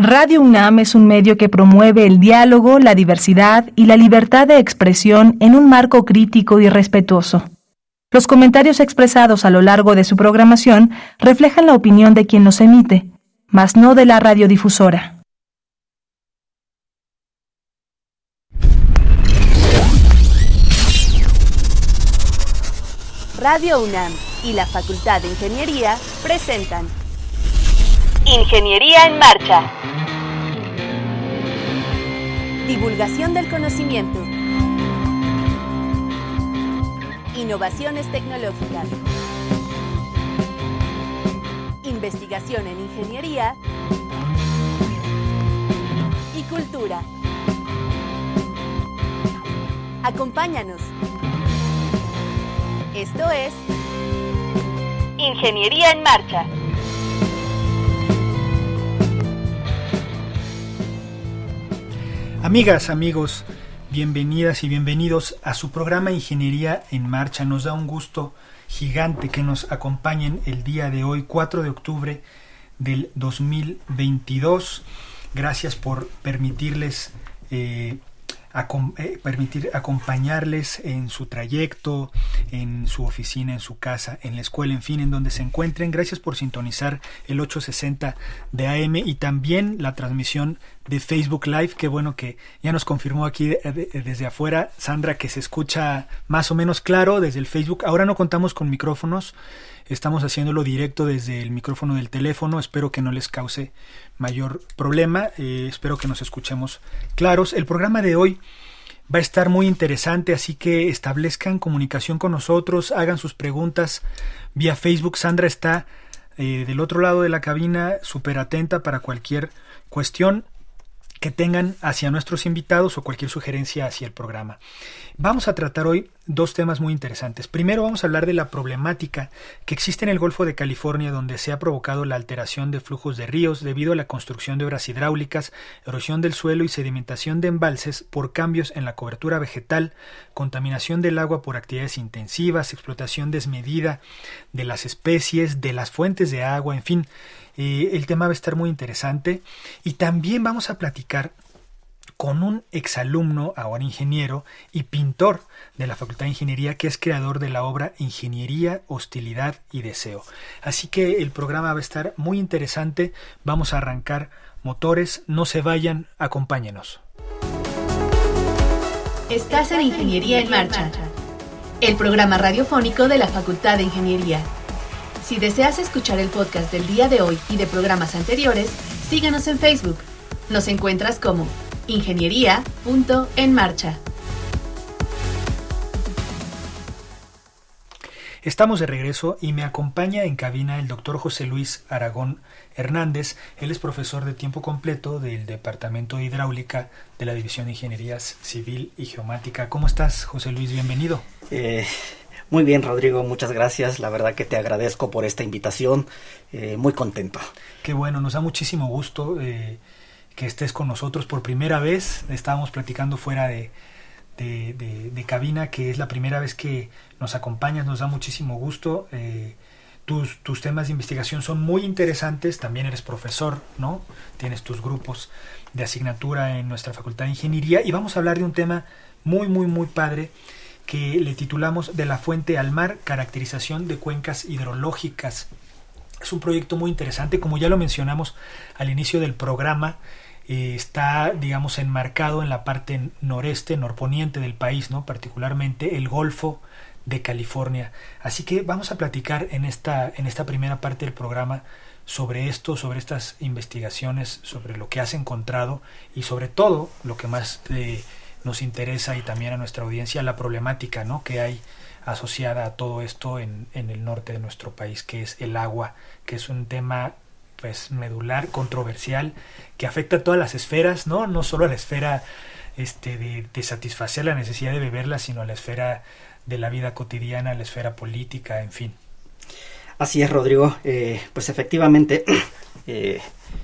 Radio UNAM es un medio que promueve el diálogo, la diversidad y la libertad de expresión en un marco crítico y respetuoso. Los comentarios expresados a lo largo de su programación reflejan la opinión de quien los emite, mas no de la radiodifusora. Radio UNAM y la Facultad de Ingeniería presentan Ingeniería en Marcha. Divulgación del conocimiento. Innovaciones tecnológicas. Investigación en ingeniería y cultura. Acompáñanos. Esto es Ingeniería en Marcha. Amigas, amigos, bienvenidas y bienvenidos a su programa Ingeniería en Marcha. Nos da un gusto gigante que nos acompañen el día de hoy, 4 de octubre del 2022. Gracias por permitirles acompañarles en su trayecto, en su oficina, en su casa, en la escuela, en fin, en donde se encuentren. Gracias por sintonizar el 860 de AM y también la transmisión de Facebook Live. Qué bueno que ya nos confirmó aquí desde afuera Sandra que se escucha más o menos claro desde el Facebook. Ahora no contamos con micrófonos, estamos haciéndolo directo desde el micrófono del teléfono. Espero que no les cause mayor problema, espero que nos escuchemos claros. El programa de hoy va a estar muy interesante, así que establezcan comunicación con nosotros, hagan sus preguntas vía Facebook. Sandra está del otro lado de la cabina, súper atenta para cualquier cuestión que tengan hacia nuestros invitados o cualquier sugerencia hacia el programa. Vamos a tratar hoy dos temas muy interesantes. Primero vamos a hablar de la problemática que existe en el Golfo de California, donde se ha provocado la alteración de flujos de ríos debido a la construcción de obras hidráulicas, erosión del suelo y sedimentación de embalses por cambios en la cobertura vegetal, contaminación del agua por actividades intensivas, explotación desmedida de las especies, de las fuentes de agua, en fin. El tema va a estar muy interesante y también vamos a platicar con un exalumno, ahora ingeniero y pintor de la Facultad de Ingeniería, que es creador de la obra Ingeniería, Hostilidad y Deseo. Así que el programa va a estar muy interesante. Vamos a arrancar motores, no se vayan, acompáñenos. Estás en Ingeniería en Marcha, el programa radiofónico de la Facultad de Ingeniería. Si deseas escuchar el podcast del día de hoy y de programas anteriores, síguenos en Facebook. Nos encuentras como ingeniería.enmarcha. Estamos de regreso y me acompaña en cabina el doctor José Luis Aragón Hernández. Él es profesor de tiempo completo del Departamento de Hidráulica de la División de Ingenierías Civil y Geomática. ¿Cómo estás, José Luis? Bienvenido. Muy bien, Rodrigo, muchas gracias. La verdad que te agradezco por esta invitación. Muy contento. Qué bueno, nos da muchísimo gusto que estés con nosotros por primera vez. Estábamos platicando fuera de cabina, que es la primera vez que nos acompañas. Nos da muchísimo gusto. Tus temas de investigación son muy interesantes. También eres profesor, ¿no? Tienes tus grupos de asignatura en nuestra Facultad de Ingeniería y vamos a hablar de un tema muy, muy, muy padre que le titulamos De la fuente al mar, caracterización de cuencas hidrológicas. Es un proyecto muy interesante, como ya lo mencionamos al inicio del programa. Está, digamos, enmarcado en la parte noreste, norponiente del país, ¿no? Particularmente el Golfo de California. Así que vamos a platicar en esta primera parte del programa sobre esto, sobre estas investigaciones, sobre lo que has encontrado y sobre todo lo que más nos interesa y también a nuestra audiencia, la problemática, ¿no?, que hay asociada a todo esto en el norte de nuestro país, que es el agua, que es un tema pues medular, controversial, que afecta a todas las esferas, no solo a la esfera de satisfacer la necesidad de beberla, sino a la esfera de la vida cotidiana, a la esfera política, en fin. Así es, Rodrigo. Pues efectivamente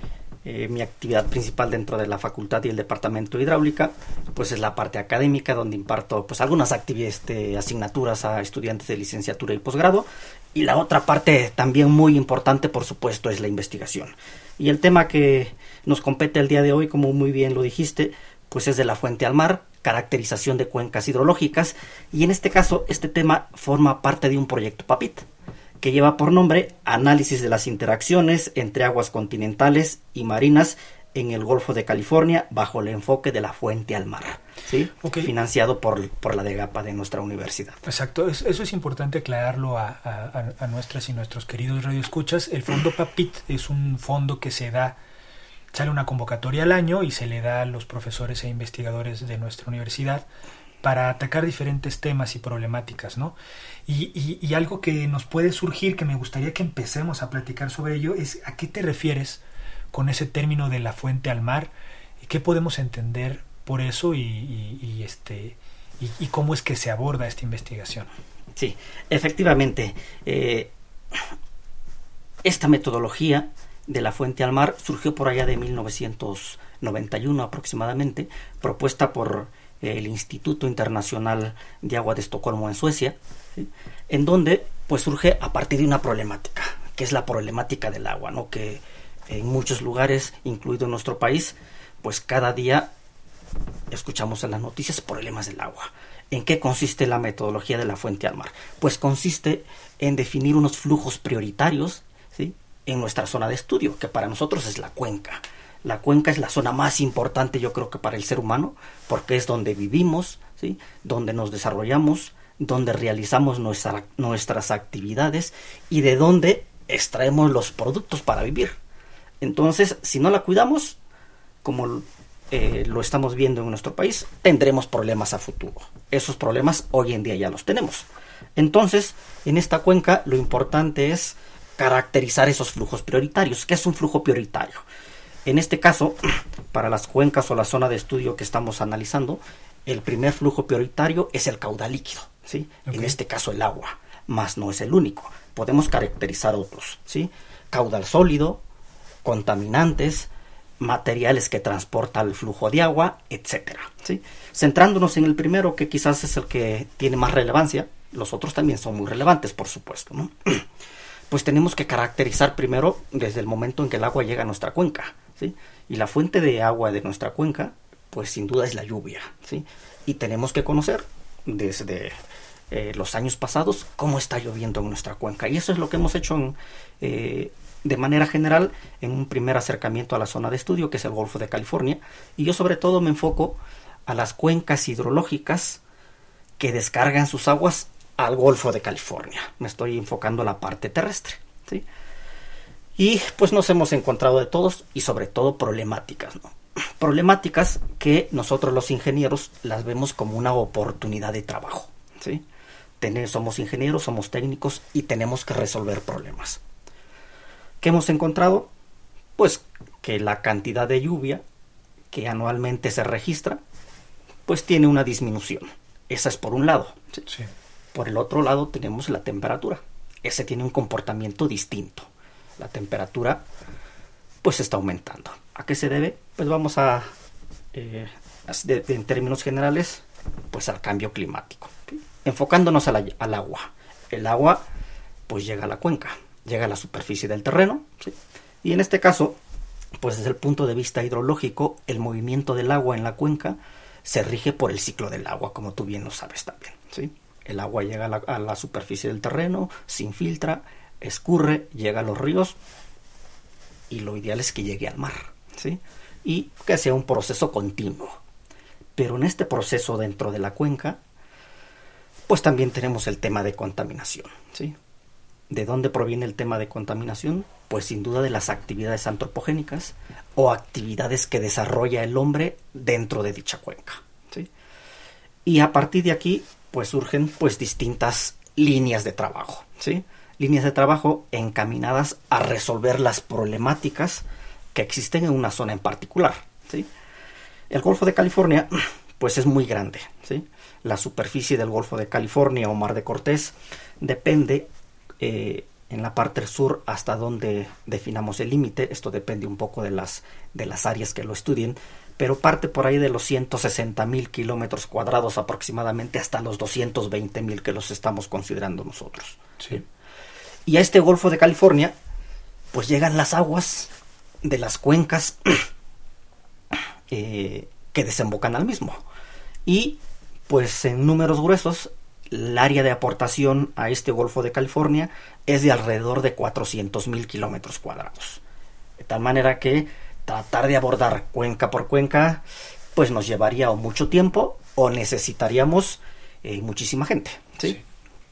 Mi actividad principal dentro de la facultad y el departamento de hidráulica pues es la parte académica, donde imparto pues algunas asignaturas a estudiantes de licenciatura y posgrado, y la otra parte también muy importante, por supuesto, es la investigación. Y el tema que nos compete el día de hoy, como muy bien lo dijiste, pues es de la fuente al mar, caracterización de cuencas hidrológicas, y en este caso este tema forma parte de un proyecto PAPIT que lleva por nombre Análisis de las interacciones entre aguas continentales y marinas en el Golfo de California bajo el enfoque de la fuente al mar, ¿sí? Okay. Financiado por la DEGAPA de nuestra universidad. Exacto, eso es importante aclararlo a nuestras y nuestros queridos radioescuchas. El fondo PAPIT es un fondo que sale una convocatoria al año y se le da a los profesores e investigadores de nuestra universidad para atacar diferentes temas y problemáticas, ¿no? Y algo que nos puede surgir, que me gustaría que empecemos a platicar sobre ello, es ¿a qué te refieres con ese término de la fuente al mar? ¿Qué podemos entender por eso y cómo es que se aborda esta investigación? Sí, efectivamente, esta metodología de la fuente al mar surgió por allá de 1991 aproximadamente, propuesta por el Instituto Internacional de Agua de Estocolmo en Suecia, ¿sí? En donde pues surge a partir de una problemática, que es la problemática del agua, ¿no? Que en muchos lugares, incluido en nuestro país, pues cada día escuchamos en las noticias problemas del agua. ¿En qué consiste la metodología de la fuente al mar? Pues consiste en definir unos flujos prioritarios, ¿sí?, en nuestra zona de estudio, que para nosotros es la cuenca. La cuenca es la zona más importante, yo creo, que para el ser humano, porque es donde vivimos, ¿sí?, donde nos desarrollamos, donde realizamos nuestras actividades y de donde extraemos los productos para vivir. Entonces, si no la cuidamos, como lo estamos viendo en nuestro país, tendremos problemas a futuro. Esos problemas hoy en día ya los tenemos. Entonces, en esta cuenca lo importante es caracterizar esos flujos prioritarios. ¿Qué es un flujo prioritario? En este caso, para las cuencas o la zona de estudio que estamos analizando, el primer flujo prioritario es el caudal líquido, ¿sí? Okay. En este caso el agua, más no es el único. Podemos caracterizar otros, ¿sí? Caudal sólido, contaminantes, materiales que transportan el flujo de agua, etcétera, ¿sí? Centrándonos en el primero, que quizás es el que tiene más relevancia, los otros también son muy relevantes, por supuesto, ¿no? Pues tenemos que caracterizar primero desde el momento en que el agua llega a nuestra cuenca, ¿sí? Y la fuente de agua de nuestra cuenca, pues sin duda es la lluvia, ¿sí? Y tenemos que conocer desde los años pasados cómo está lloviendo en nuestra cuenca. Y eso es lo que hemos hecho de manera general en un primer acercamiento a la zona de estudio, que es el Golfo de California. Y yo sobre todo me enfoco a las cuencas hidrológicas que descargan sus aguas al Golfo de California. Me estoy enfocando a la parte terrestre, ¿sí? Y pues nos hemos encontrado de todos y sobre todo problemáticas, ¿no? Problemáticas que nosotros los ingenieros las vemos como una oportunidad de trabajo, ¿sí? Somos ingenieros, somos técnicos y tenemos que resolver problemas. ¿Qué hemos encontrado? Pues que la cantidad de lluvia que anualmente se registra pues tiene una disminución. Esa es por un lado, ¿sí? Sí. Por el otro lado tenemos la temperatura. Ese tiene un comportamiento distinto. La temperatura pues está aumentando. ¿A qué se debe? Pues vamos en términos generales, pues al cambio climático. ¿Sí? Enfocándonos al agua. El agua pues llega a la cuenca, llega a la superficie del terreno, ¿sí? Y en este caso, pues desde el punto de vista hidrológico, el movimiento del agua en la cuenca se rige por el ciclo del agua, como tú bien lo sabes también, ¿sí? El agua llega a la superficie del terreno, se infiltra, escurre, llega a los ríos y lo ideal es que llegue al mar, ¿sí? Y que sea un proceso continuo. Pero en este proceso dentro de la cuenca, pues también tenemos el tema de contaminación, ¿sí? ¿De dónde proviene el tema de contaminación? Pues sin duda de las actividades antropogénicas o actividades que desarrolla el hombre dentro de dicha cuenca, ¿sí? Y a partir de aquí pues surgen pues distintas líneas de trabajo, ¿sí? Líneas de trabajo encaminadas a resolver las problemáticas que existen en una zona en particular, ¿sí? El Golfo de California pues es muy grande, ¿sí? La superficie del Golfo de California o Mar de Cortés depende en en la parte sur hasta donde definamos el límite. Esto depende un poco de las áreas que lo estudien, pero parte por ahí de los 160,000 kilómetros cuadrados aproximadamente hasta los 220,000 que los estamos considerando nosotros. Sí. Y a este Golfo de California pues llegan las aguas de las cuencas que desembocan al mismo. Y pues en números gruesos, el área de aportación a este Golfo de California es de alrededor de 400,000 kilómetros cuadrados. De tal manera que tratar de abordar cuenca por cuenca pues nos llevaría o mucho tiempo o necesitaríamos muchísima gente, ¿sí?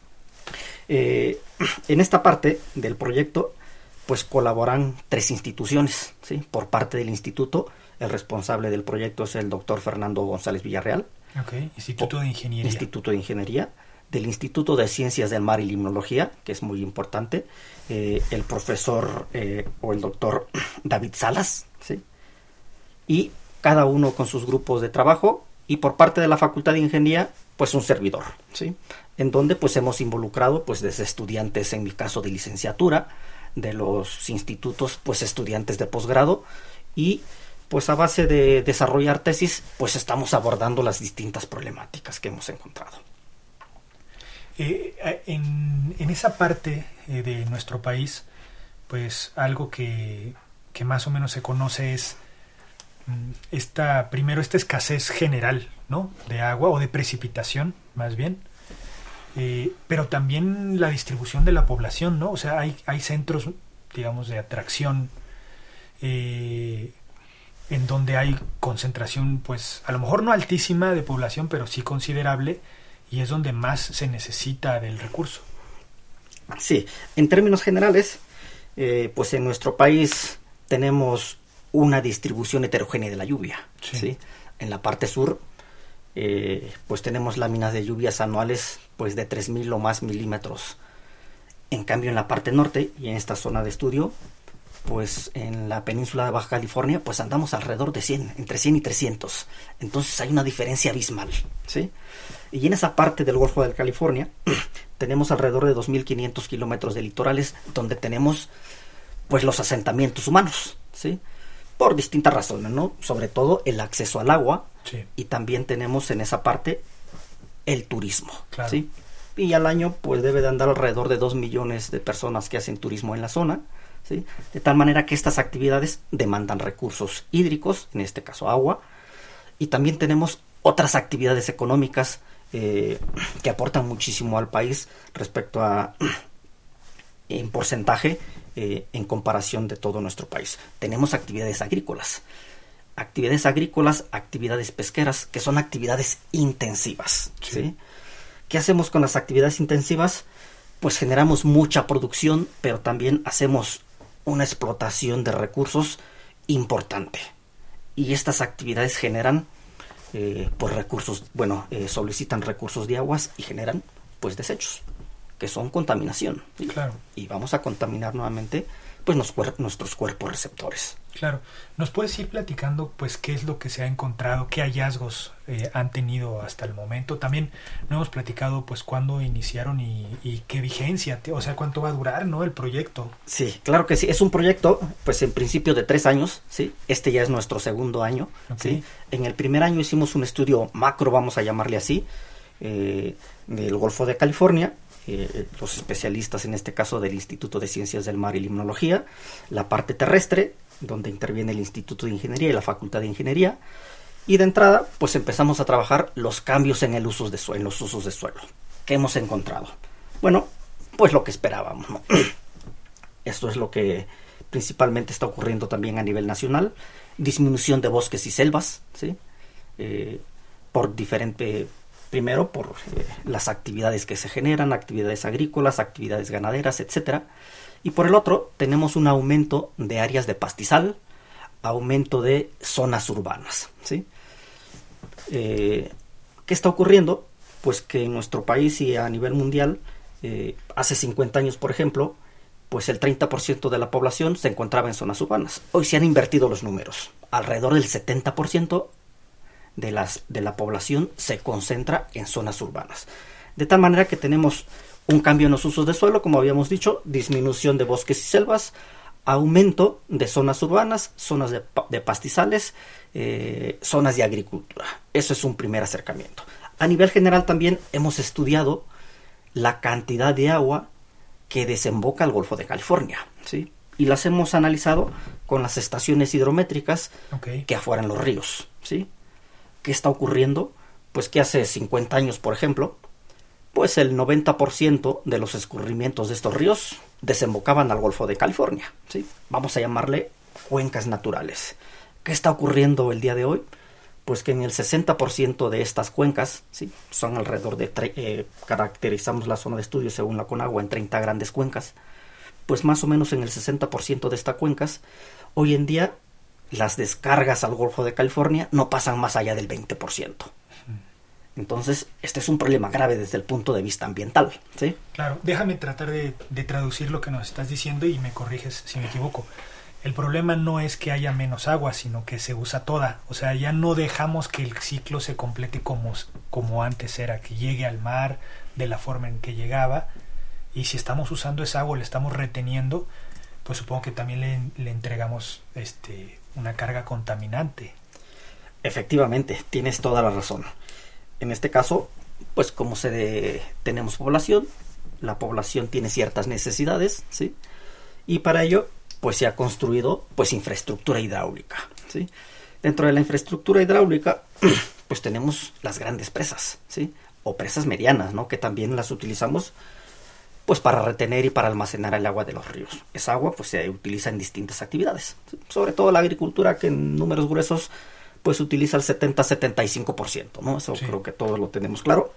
En esta parte del proyecto pues colaboran 3 instituciones, ¿sí? Por parte del instituto, el responsable del proyecto es el doctor Fernando González Villarreal. Okay. Instituto de Ingeniería. Instituto de Ingeniería. Del Instituto de Ciencias del Mar y Limnología, que es muy importante, el profesor o el doctor David Salas, ¿sí? Y cada uno con sus grupos de trabajo, y por parte de la Facultad de Ingeniería, pues un servidor, ¿sí? En donde pues hemos involucrado pues desde estudiantes, en mi caso de licenciatura, de los institutos pues estudiantes de posgrado, y pues a base de desarrollar tesis pues estamos abordando las distintas problemáticas que hemos encontrado. En esa parte de nuestro país, pues algo que más o menos se conoce es esta escasez general, ¿no? De agua o de precipitación, más bien, pero también la distribución de la población, ¿no? O sea, hay centros, digamos, de atracción en donde hay concentración, pues a lo mejor no altísima de población, pero sí considerable, y es donde más se necesita del recurso. Sí, en términos generales, pues en nuestro país tenemos una distribución heterogénea de la lluvia, sí. ¿Sí? En la parte sur, pues tenemos láminas de lluvias anuales pues de 3,000 o más milímetros. En cambio, en la parte norte y en esta zona de estudio, pues en la península de Baja California, pues andamos alrededor de 100, entre 100 y 300. Entonces hay una diferencia abismal, ¿sí? Y en esa parte del Golfo de California tenemos alrededor de 2,500 kilómetros de litorales donde tenemos pues los asentamientos humanos, ¿sí? Por distintas razones, ¿no? Sobre todo el acceso al agua, sí. Y también tenemos en esa parte el turismo, claro. ¿sí? Y al año pues debe de andar alrededor de 2 millones de personas que hacen turismo en la zona, ¿sí? De tal manera que estas actividades demandan recursos hídricos, en este caso agua, y también tenemos otras actividades económicas que aportan muchísimo al país respecto a en porcentaje en comparación de todo nuestro país. Tenemos actividades agrícolas, actividades pesqueras, que son actividades intensivas, sí. ¿Sí? ¿Qué hacemos con las actividades intensivas? Pues generamos mucha producción, pero también hacemos una explotación de recursos importante. Y estas actividades generan pues recursos, solicitan recursos de aguas y generan pues desechos, que son contaminación, ¿sí? Claro. Y vamos a contaminar nuevamente pues nuestros cuerpos receptores. Claro. ¿Nos puedes ir platicando pues qué es lo que se ha encontrado, qué hallazgos han tenido hasta el momento? También no hemos platicado pues cuándo iniciaron y qué vigencia, o sea, cuánto va a durar, ¿no? El proyecto. Sí, claro que sí. Es un proyecto pues en principio de 3 años, ¿sí? Este ya es nuestro segundo año, Okay. ¿sí? En el primer año hicimos un estudio macro, vamos a llamarle así, del Golfo de California. Los especialistas en este caso del Instituto de Ciencias del Mar y Limnología, la parte terrestre, donde interviene el Instituto de Ingeniería y la Facultad de Ingeniería, y de entrada pues empezamos a trabajar los cambios en los usos de suelo. ¿Qué hemos encontrado? Bueno, pues lo que esperábamos, ¿no? Esto es lo que principalmente está ocurriendo también a nivel nacional: disminución de bosques y selvas, ¿sí? Primero por las actividades que se generan, actividades agrícolas, actividades ganaderas, etcétera. Y por el otro, tenemos un aumento de áreas de pastizal, aumento de zonas urbanas, ¿sí? ¿Qué está ocurriendo? Pues que en nuestro país y a nivel mundial, hace 50 años, por ejemplo, pues el 30% de la población se encontraba en zonas urbanas. Hoy se han invertido los números. Alrededor del 70% de la población se concentra en zonas urbanas. De tal manera que tenemos Un cambio en los usos de suelo, como habíamos dicho, disminución de bosques y selvas, aumento de zonas urbanas, zonas de pastizales, zonas de agricultura. Eso es un primer acercamiento. A nivel general también hemos estudiado la cantidad de agua que desemboca al Golfo de California, ¿sí? Y las hemos analizado con las estaciones hidrométricas que afueran los ríos, ¿sí? ¿Qué está ocurriendo? Pues que hace 50 años, por ejemplo, pues el 90% de los escurrimientos de estos ríos desembocaban al Golfo de California, ¿sí? Vamos a llamarle cuencas naturales. ¿Qué está ocurriendo el día de hoy? Pues que en el 60% de estas cuencas, ¿sí? Son alrededor de, caracterizamos la zona de estudio según la Conagua en 30 grandes cuencas, pues más o menos en el 60% de estas cuencas, hoy en día las descargas al Golfo de California no pasan más allá del 20%. Entonces, este es un problema grave desde el punto de vista ambiental, ¿sí? Claro, déjame tratar de traducir lo que nos estás diciendo y me corriges si me equivoco. El problema no es que haya menos agua, sino que se usa toda. O sea, ya no dejamos que el ciclo se complete como antes era, que llegue al mar de la forma en que llegaba. Y si estamos usando esa agua, le estamos reteniendo, pues supongo que también le entregamos una carga contaminante. Efectivamente, tienes toda la razón. En este caso, pues como tenemos población, la población tiene ciertas necesidades, ¿sí? Y para ello, pues se ha construido pues infraestructura hidráulica, ¿sí? Dentro de la infraestructura hidráulica, pues tenemos las grandes presas, ¿sí? O presas medianas, ¿no? Que también las utilizamos pues para retener y para almacenar el agua de los ríos. Esa agua pues se utiliza en distintas actividades, ¿sí? Sobre todo la agricultura, que en números gruesos pues utiliza el 70-75%, ¿no? Eso sí. Creo que todos lo tenemos claro.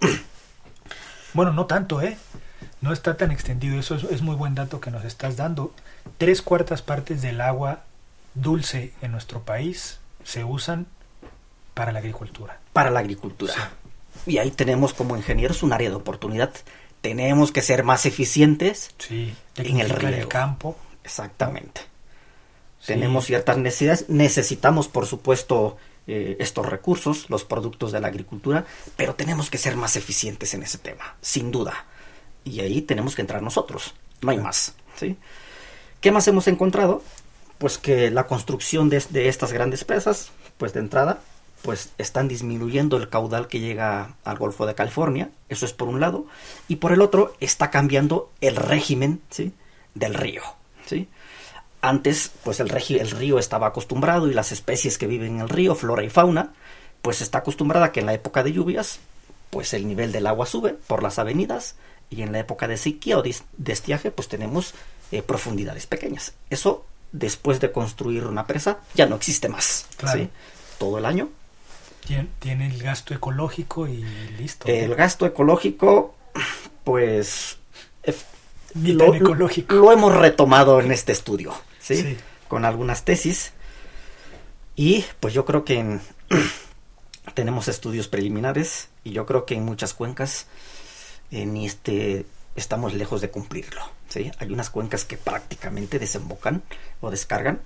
Bueno, no tanto, no está tan extendido. Eso es muy buen dato que nos estás dando. 3/4 partes del agua dulce en nuestro país se usan para la agricultura. Para la agricultura. Sí. Y ahí tenemos como ingenieros un área de oportunidad. Tenemos que ser más eficientes, sí, en el río. El campo. Exactamente. Sí. Tenemos ciertas necesidades. Necesitamos, por supuesto, estos recursos, los productos de la agricultura, pero tenemos que ser más eficientes en ese tema, sin duda. Y ahí tenemos que entrar nosotros. No hay más, ¿sí? ¿Qué más hemos encontrado? Pues que la construcción de estas grandes presas, pues de entrada, pues están disminuyendo el caudal que llega al Golfo de California. Eso es por un lado. Y por el otro, está cambiando el régimen, ¿sí? Del río, ¿sí? Antes, pues el río estaba acostumbrado, y las especies que viven en el río, flora y fauna, pues está acostumbrada que en la época de lluvias, pues el nivel del agua sube por las avenidas, y en la época de sequía o de estiaje, pues tenemos profundidades pequeñas. Eso, después de construir una presa, ya no existe más, claro. ¿sí? Todo el año. Tiene el gasto ecológico y listo. El gasto ecológico, pues ecológico. Lo hemos retomado en este estudio, ¿sí? Sí. Con algunas tesis. Y pues yo creo que tenemos estudios preliminares, y yo creo que en muchas cuencas estamos lejos de cumplirlo, ¿sí? Hay unas cuencas que prácticamente desembocan o descargan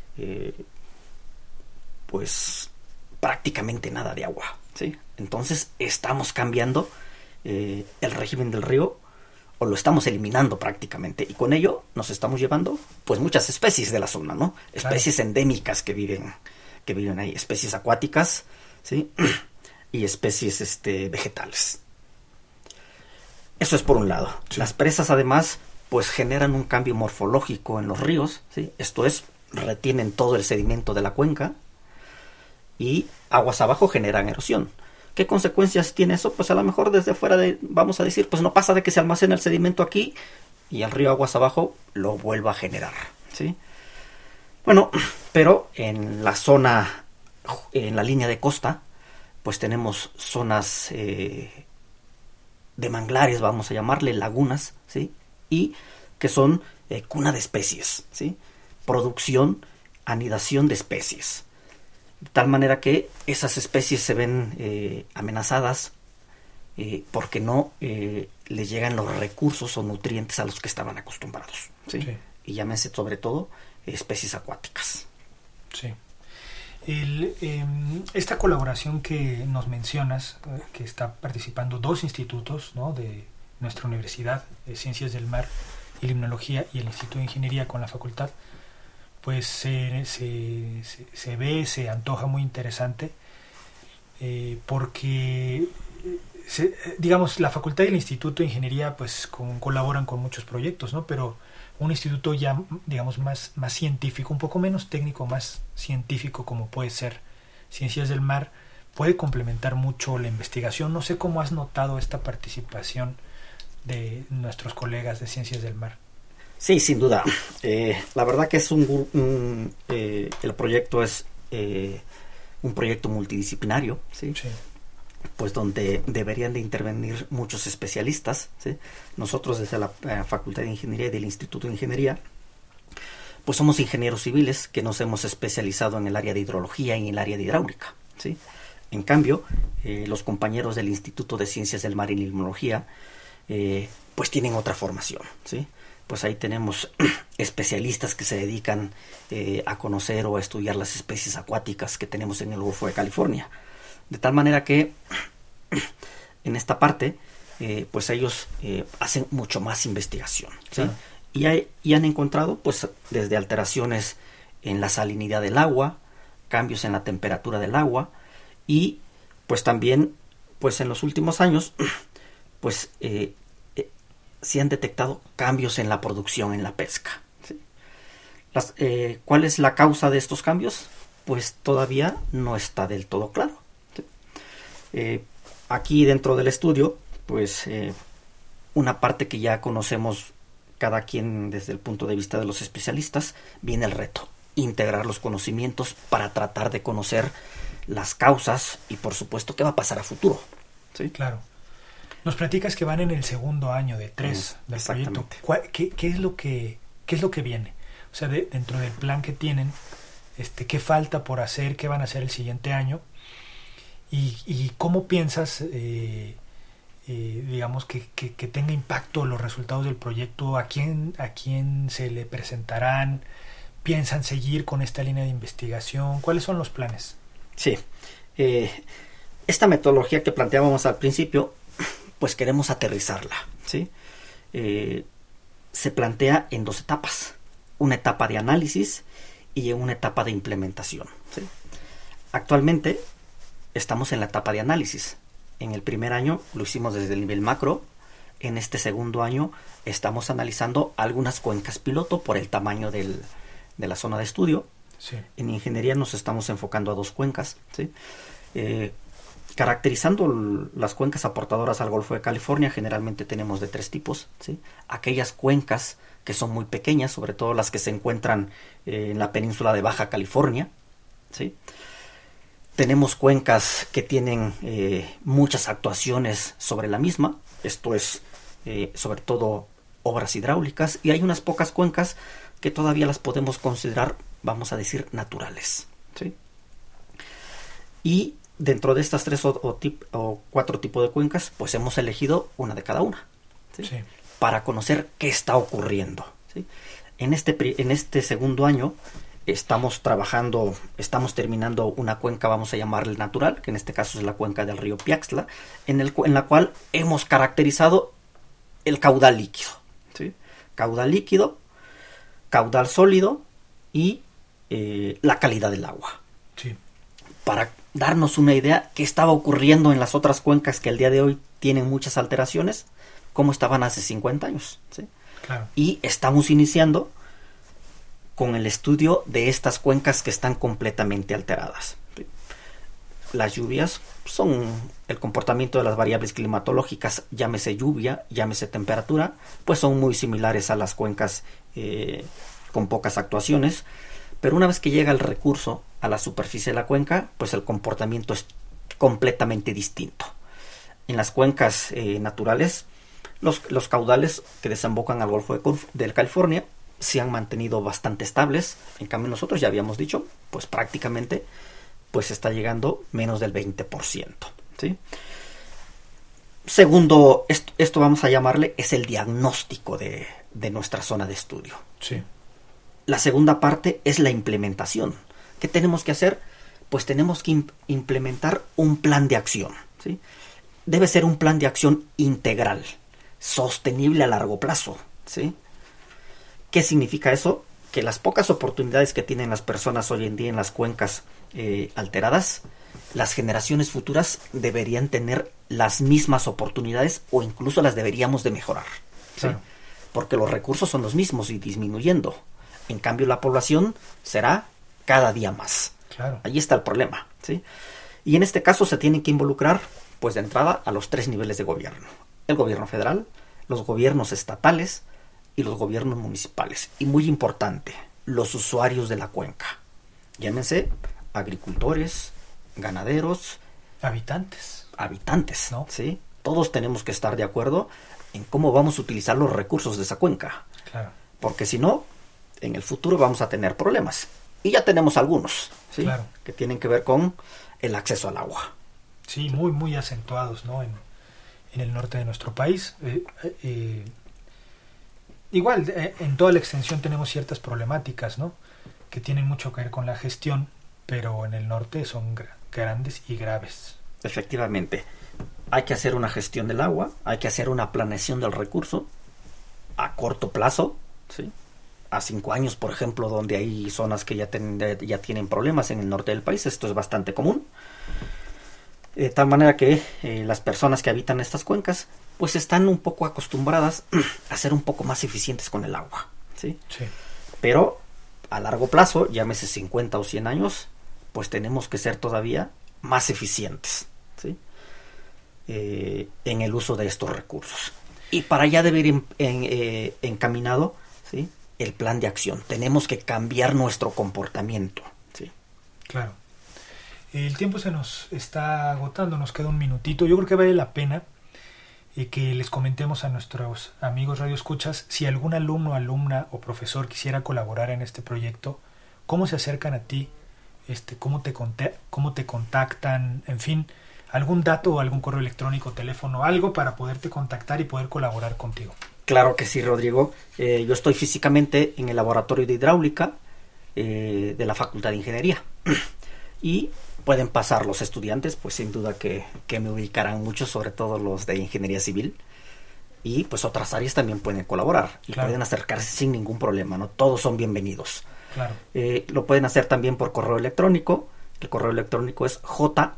pues prácticamente nada de agua, ¿sí? Entonces estamos cambiando el régimen del río, o lo estamos eliminando prácticamente, y con ello nos estamos llevando pues muchas especies de la zona, ¿no? Especies endémicas que viven ahí, especies acuáticas, ¿sí? Y especies vegetales. Eso es por un lado. Sí. Las presas, además, pues generan un cambio morfológico en los ríos, ¿sí? Esto es, retienen todo el sedimento de la cuenca, y aguas abajo generan erosión. ¿Qué consecuencias tiene eso? Pues a lo mejor desde fuera vamos a decir, pues no pasa de que se almacena el sedimento aquí y el río aguas abajo lo vuelva a generar, ¿sí? Bueno, pero en la zona, en la línea de costa, pues tenemos zonas de manglares, vamos a llamarle lagunas, ¿sí? Y que son cuna de especies, ¿sí? Producción, anidación de especies. De tal manera que esas especies se ven amenazadas porque no les llegan los recursos o nutrientes a los que estaban acostumbrados, ¿sí? Sí. Y llámense sobre todo especies acuáticas. Sí. Esta colaboración que nos mencionas, que está participando 2 institutos, ¿no? de nuestra universidad de Ciencias del Mar y Limnología y el Instituto de Ingeniería con la facultad, pues se antoja muy interesante, porque digamos, la facultad y el Instituto de Ingeniería pues colaboran con muchos proyectos, ¿no? Pero un instituto ya, digamos, más científico, un poco menos técnico, más científico, como puede ser Ciencias del Mar, puede complementar mucho la investigación. No sé cómo has notado esta participación de nuestros colegas de Ciencias del Mar. Sí, sin duda. La verdad que es el proyecto es un proyecto multidisciplinario, ¿sí? Sí. Pues donde deberían de intervenir muchos especialistas, ¿sí? Nosotros desde la Facultad de Ingeniería y del Instituto de Ingeniería, pues somos ingenieros civiles que nos hemos especializado en el área de hidrología y en el área de hidráulica, ¿sí? En cambio, los compañeros del Instituto de Ciencias del Mar y Limnología, pues tienen otra formación, ¿sí? Pues ahí tenemos especialistas que se dedican a conocer o a estudiar las especies acuáticas que tenemos en el Golfo de California. De tal manera que en esta parte, pues ellos hacen mucho más investigación, ¿sí? Claro. Y han encontrado, pues, desde alteraciones en la salinidad del agua, cambios en la temperatura del agua, y pues también, pues en los últimos años, pues se han detectado cambios en la producción, en la pesca, ¿sí? ¿Cuál es la causa de estos cambios? Pues todavía no está del todo claro. Aquí dentro del estudio, pues una parte que ya conocemos cada quien desde el punto de vista de los especialistas, viene el reto, integrar los conocimientos para tratar de conocer las causas y por supuesto qué va a pasar a futuro, ¿sí? Claro. Nos platicas que van en el segundo año de 3 del proyecto. ¿Qué es lo que viene? O sea, dentro del plan que tienen, ¿qué falta por hacer? ¿Qué van a hacer el siguiente año? ¿Y cómo piensas, digamos, que tenga impacto los resultados del proyecto? ¿A quién se le presentarán? ¿Piensan seguir con esta línea de investigación? ¿Cuáles son los planes? Sí. Esta metodología que planteábamos al principio, pues queremos aterrizarla, ¿sí? Se plantea en 2 etapas. Una etapa de análisis y una etapa de implementación, ¿sí? Actualmente estamos en la etapa de análisis. En el primer año lo hicimos desde el nivel macro. En este segundo año estamos analizando algunas cuencas piloto por el tamaño de la zona de estudio. Sí. En ingeniería nos estamos enfocando a 2 cuencas, ¿sí? Caracterizando las cuencas aportadoras al Golfo de California, generalmente tenemos de 3 tipos, ¿sí? Aquellas cuencas que son muy pequeñas, sobre todo las que se encuentran en la península de Baja California, ¿sí? Tenemos cuencas que tienen muchas actuaciones sobre la misma, esto es sobre todo obras hidráulicas, y hay unas pocas cuencas que todavía las podemos considerar, vamos a decir, naturales, ¿sí? Y dentro de estas 3 o 4 tipos de cuencas, pues hemos elegido una de cada una, ¿sí? Sí. Para conocer qué está ocurriendo, ¿sí? En este segundo año estamos terminando una cuenca, vamos a llamarle natural, que en este caso es la cuenca del río Piaxtla, en la cual hemos caracterizado el caudal líquido, ¿sí? Caudal líquido, caudal sólido y la calidad del agua. Sí. Para darnos una idea qué estaba ocurriendo en las otras cuencas que al día de hoy tienen muchas alteraciones, cómo estaban hace 50 años, ¿sí? Claro. Y estamos iniciando con el estudio de estas cuencas que están completamente alteradas, ¿sí? Las lluvias son el comportamiento de las variables climatológicas, llámese lluvia, llámese temperatura, pues son muy similares a las cuencas con pocas actuaciones, pero una vez que llega el recurso a la superficie de la cuenca, pues el comportamiento es completamente distinto. En las cuencas naturales, los caudales que desembocan al Golfo de California se han mantenido bastante estables. En cambio nosotros ya habíamos dicho, pues prácticamente pues está llegando menos del 20%, ¿sí? Segundo, esto vamos a llamarle, es el diagnóstico de nuestra zona de estudio. Sí. La segunda parte es la implementación. ¿Qué tenemos que hacer? Pues tenemos que implementar un plan de acción, ¿sí? Debe ser un plan de acción integral, sostenible a largo plazo, ¿sí? ¿Qué significa eso? Que las pocas oportunidades que tienen las personas hoy en día en las cuencas alteradas, las generaciones futuras deberían tener las mismas oportunidades o incluso las deberíamos de mejorar, ¿sí? Claro. Porque los recursos son los mismos y disminuyendo. En cambio, la población será cada día más. Claro. Ahí está el problema, ¿sí? Y en este caso se tienen que involucrar, pues de entrada, a los 3 niveles de gobierno. El gobierno federal, los gobiernos estatales y los gobiernos municipales. Y muy importante, los usuarios de la cuenca. Llámense agricultores, ganaderos, habitantes, ¿no? ¿sí? Todos tenemos que estar de acuerdo en cómo vamos a utilizar los recursos de esa cuenca. Claro. Porque si no, en el futuro vamos a tener problemas. Y ya tenemos algunos, ¿sí? Claro. Que tienen que ver con el acceso al agua. Sí, muy, muy acentuados, ¿no? En el norte de nuestro país. Igual, en toda la extensión tenemos ciertas problemáticas, ¿no? Que tienen mucho que ver con la gestión, pero en el norte son grandes y graves. Efectivamente, hay que hacer una gestión del agua, hay que hacer una planeación del recurso a corto plazo, ¿sí? A 5 años, por ejemplo, donde hay zonas que ya tienen problemas en el norte del país. Esto es bastante común. De tal manera que las personas que habitan estas cuencas pues están un poco acostumbradas a ser un poco más eficientes con el agua, ¿sí? Sí. Pero a largo plazo, llámese 50 o 100 años, pues tenemos que ser todavía más eficientes, ¿sí? En el uso de estos recursos. Y para allá debe ir encaminado, ¿sí?, el plan de acción. Tenemos que cambiar nuestro comportamiento, ¿sí? Claro. El tiempo se nos está agotando, nos queda un minutito. Yo creo que vale la pena que les comentemos a nuestros amigos radioescuchas si algún alumno, alumna o profesor quisiera colaborar en este proyecto, cómo se acercan a ti, cómo te contactan, en fin, algún dato o algún correo electrónico, teléfono, algo para poderte contactar y poder colaborar contigo. Claro que sí, Rodrigo. Yo estoy físicamente en el laboratorio de hidráulica de la Facultad de Ingeniería. Y pueden pasar los estudiantes, pues sin duda que me ubicarán mucho, sobre todo los de Ingeniería Civil. Y pues otras áreas también pueden colaborar y claro, pueden acercarse sin ningún problema, ¿no? Todos son bienvenidos. Claro. Lo pueden hacer también por correo electrónico. El correo electrónico es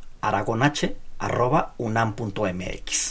jaragonh@unam.mx.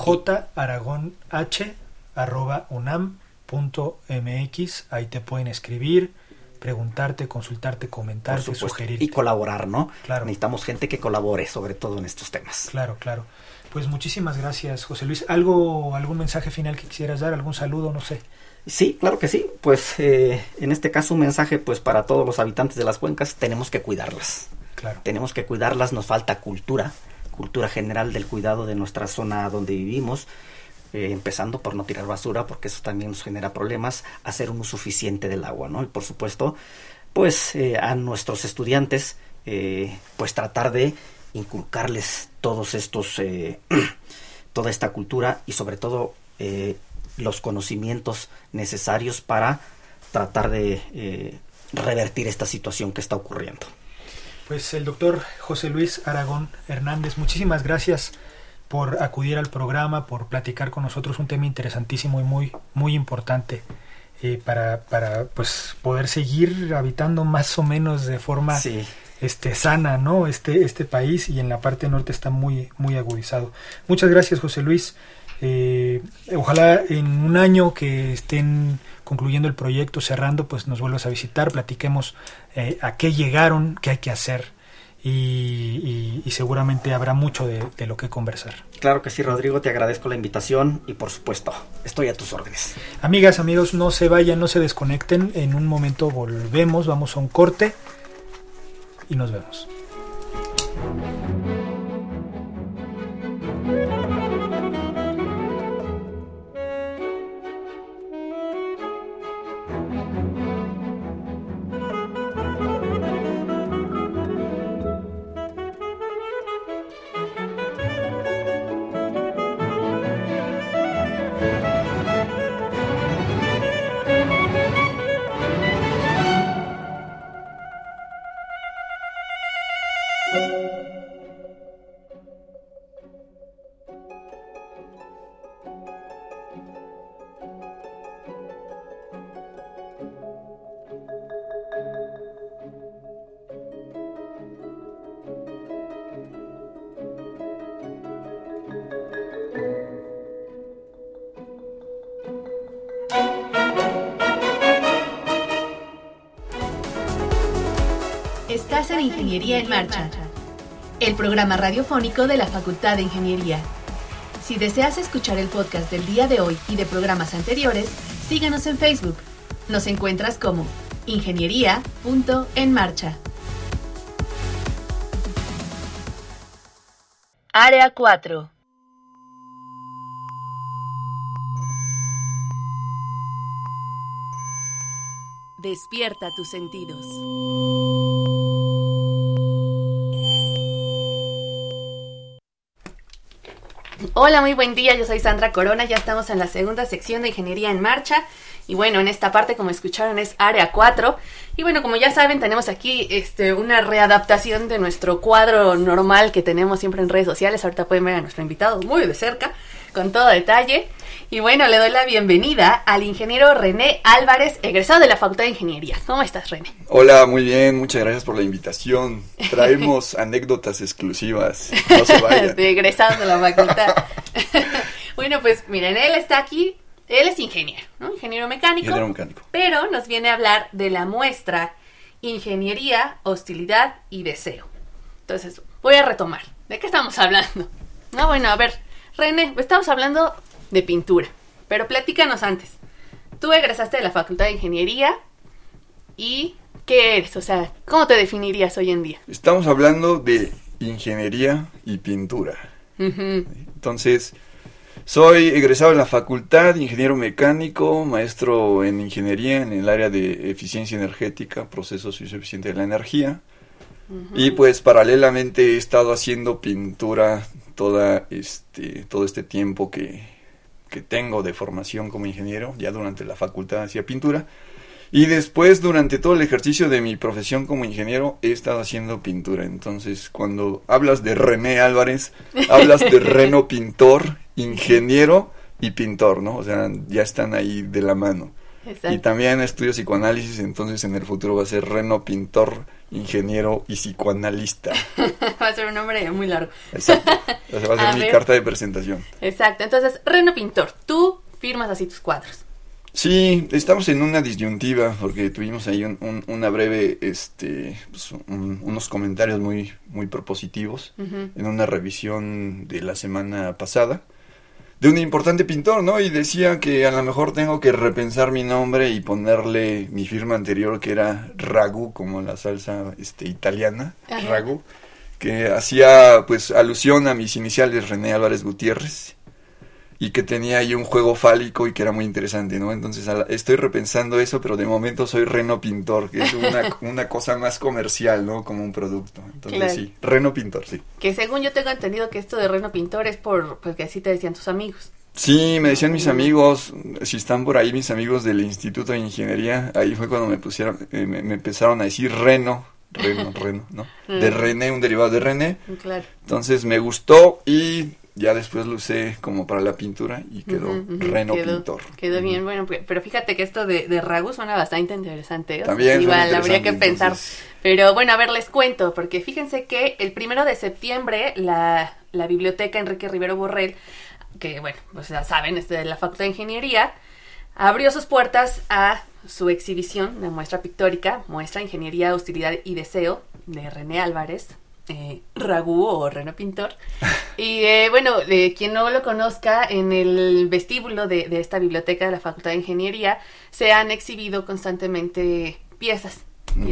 jaragonh@unam.mx. Ahí te pueden escribir, preguntarte, consultarte, comentarte, sugerir. Y colaborar, ¿no? Claro. Necesitamos gente que colabore, sobre todo en estos temas. Claro, claro. Pues muchísimas gracias, José Luis. ¿Algún mensaje final que quisieras dar? ¿Algún saludo? No sé. Sí, claro que sí. Pues en este caso un mensaje pues para todos los habitantes de las cuencas. Tenemos que cuidarlas. Claro. Tenemos que cuidarlas. Nos falta cultura general del cuidado de nuestra zona donde vivimos. Empezando por no tirar basura, porque eso también nos genera problemas, hacer un uso suficiente del agua, ¿no? Y por supuesto, pues a nuestros estudiantes, pues tratar de inculcarles todos estos, toda esta cultura y sobre todo los conocimientos necesarios para tratar de revertir esta situación que está ocurriendo. Pues el doctor José Luis Aragón Hernández, muchísimas gracias por acudir al programa, por platicar con nosotros un tema interesantísimo y muy, muy importante para pues poder seguir habitando más o menos de forma sí, sana, ¿no? Este país, y en la parte norte está muy, muy agudizado. Muchas gracias, José Luis. Ojalá en un año que estén concluyendo el proyecto, cerrando, pues nos vuelvas a visitar, platiquemos a qué llegaron, qué hay que hacer. Y seguramente habrá mucho de lo que conversar. Claro que sí, Rodrigo, te agradezco la invitación y por supuesto, estoy a tus órdenes. Amigas, amigos, no se vayan, no se desconecten, en un momento volvemos, vamos a un corte y nos vemos. de Ingeniería en Marcha, el programa radiofónico de la Facultad de Ingeniería. Si deseas escuchar el podcast del día de hoy y de programas anteriores, síguenos en Facebook. Nos encuentras como ingeniería.enmarcha. Área 4. Despierta tus sentidos. Hola, muy buen día, yo soy Sandra Corona, ya estamos en la segunda sección de Ingeniería en Marcha. Y bueno, en esta parte, como escucharon, es Área 4. Y bueno, como ya saben, tenemos aquí una readaptación de nuestro cuadro normal que tenemos siempre en redes sociales. Ahorita pueden ver a nuestro invitado muy de cerca, con todo detalle. Y bueno, le doy la bienvenida al ingeniero René Álvarez, egresado de la Facultad de Ingeniería. ¿Cómo estás, René? Hola, muy bien, muchas gracias por la invitación. Traemos anécdotas exclusivas, no se vayan. De egresados de la facultad. Bueno, pues miren, él está aquí. Él es ingeniero, ¿no? Ingeniero mecánico. Pero nos viene a hablar de la muestra Ingeniería, Hostilidad y Deseo. Entonces, voy a retomar. ¿De qué estamos hablando? No, bueno, a ver, René, estamos hablando de pintura. Pero platícanos antes. Tú egresaste de la Facultad de Ingeniería y ¿qué eres? O sea, ¿cómo te definirías hoy en día? Estamos hablando de ingeniería y pintura. Uh-huh. Entonces, soy egresado de la facultad, ingeniero mecánico, maestro en ingeniería en el área de eficiencia energética, procesos y uso eficiente de la energía. Uh-huh. Y pues paralelamente he estado haciendo pintura todo este tiempo que tengo de formación como ingeniero. Ya durante la facultad hacía pintura. Y después, durante todo el ejercicio de mi profesión como ingeniero, he estado haciendo pintura. Entonces, cuando hablas de René Álvarez, hablas de Reno Pintor, ingeniero y pintor, ¿no? O sea, ya están ahí de la mano. Exacto. Y también estudio psicoanálisis, entonces en el futuro va a ser Reno Pintor, ingeniero y psicoanalista. Va a ser un nombre muy largo. Exacto. O sea, va a ser mi carta de presentación. Exacto. Entonces, Reno Pintor, tú firmas así tus cuadros. Sí, estamos en una disyuntiva porque tuvimos ahí una breve, unos comentarios muy, muy propositivos Uh-huh. en una revisión de la semana pasada de un importante pintor, ¿no? Y decía que a lo mejor tengo que repensar mi nombre y ponerle mi firma anterior, que era Ragù, como la salsa italiana, Ajá. Ragù, que hacía pues alusión a mis iniciales, René Álvarez Gutiérrez, y que tenía ahí un juego fálico y que era muy interesante, ¿no? Entonces estoy repensando eso, pero de momento soy Reno Pintor, que es una cosa más comercial, ¿no? Como un producto. Entonces Claro. Sí, Reno Pintor, sí. Que según yo tengo entendido que esto de Reno Pintor es porque así te decían tus amigos. Sí, me decían mis amigos, si están por ahí mis amigos del Instituto de Ingeniería, ahí fue cuando me empezaron a decir Reno, ¿no? De René, un derivado de René. Claro. Entonces me gustó y ya después lo usé como para la pintura y quedó Uh-huh. Reno Pintor. Quedó bien, bueno, pero fíjate que esto de Ragù suena bastante interesante. ¿Eh? También igual suena habría que interesante, pensar. entonces. Pero bueno, a ver, les cuento, porque fíjense que el 1 de septiembre la biblioteca Enrique Rivero Borrell, que bueno, pues ya saben, es de la Facultad de Ingeniería, abrió sus puertas a su exhibición, una muestra pictórica, muestra Ingeniería, Hostilidad y Deseo, de René Álvarez, Ragù o Reno Pintor. Y bueno, quien no lo conozca, en el vestíbulo de esta biblioteca de la Facultad de Ingeniería se han exhibido constantemente piezas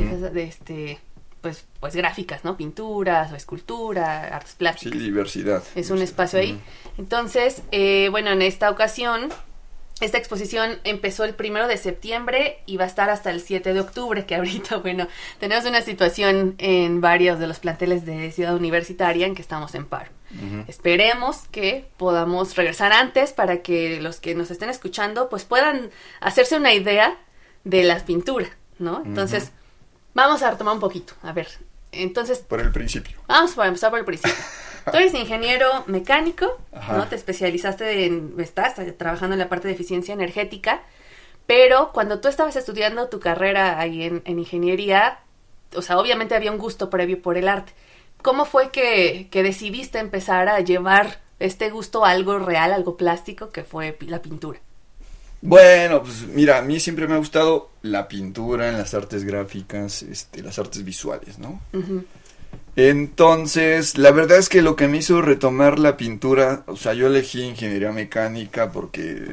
de pues gráficas, ¿no? Pinturas o escultura, artes plásticas. Sí, diversidad. Es un espacio ahí. Entonces, bueno, en esta ocasión, esta exposición empezó el 1 de septiembre y va a estar hasta el 7 de octubre, que ahorita, bueno, tenemos una situación en varios de los planteles de Ciudad Universitaria en que estamos en paro. Uh-huh. Esperemos que podamos regresar antes para que los que nos estén escuchando pues puedan hacerse una idea de las pinturas, ¿no? Entonces, vamos a retomar un poquito. A ver, entonces... Por el principio. Vamos a empezar por el principio. Tú eres ingeniero mecánico, Ajá. ¿no? Te especializaste estás trabajando en la parte de eficiencia energética, pero cuando tú estabas estudiando tu carrera ahí en ingeniería, o sea, obviamente había un gusto previo por el arte. ¿Cómo fue que decidiste empezar a llevar este gusto a algo real, algo plástico, que fue la pintura? Bueno, pues mira, a mí siempre me ha gustado la pintura, en las artes gráficas, las artes visuales, ¿no? Uh-huh. Entonces, la verdad es que lo que me hizo retomar la pintura, o sea, yo elegí ingeniería mecánica porque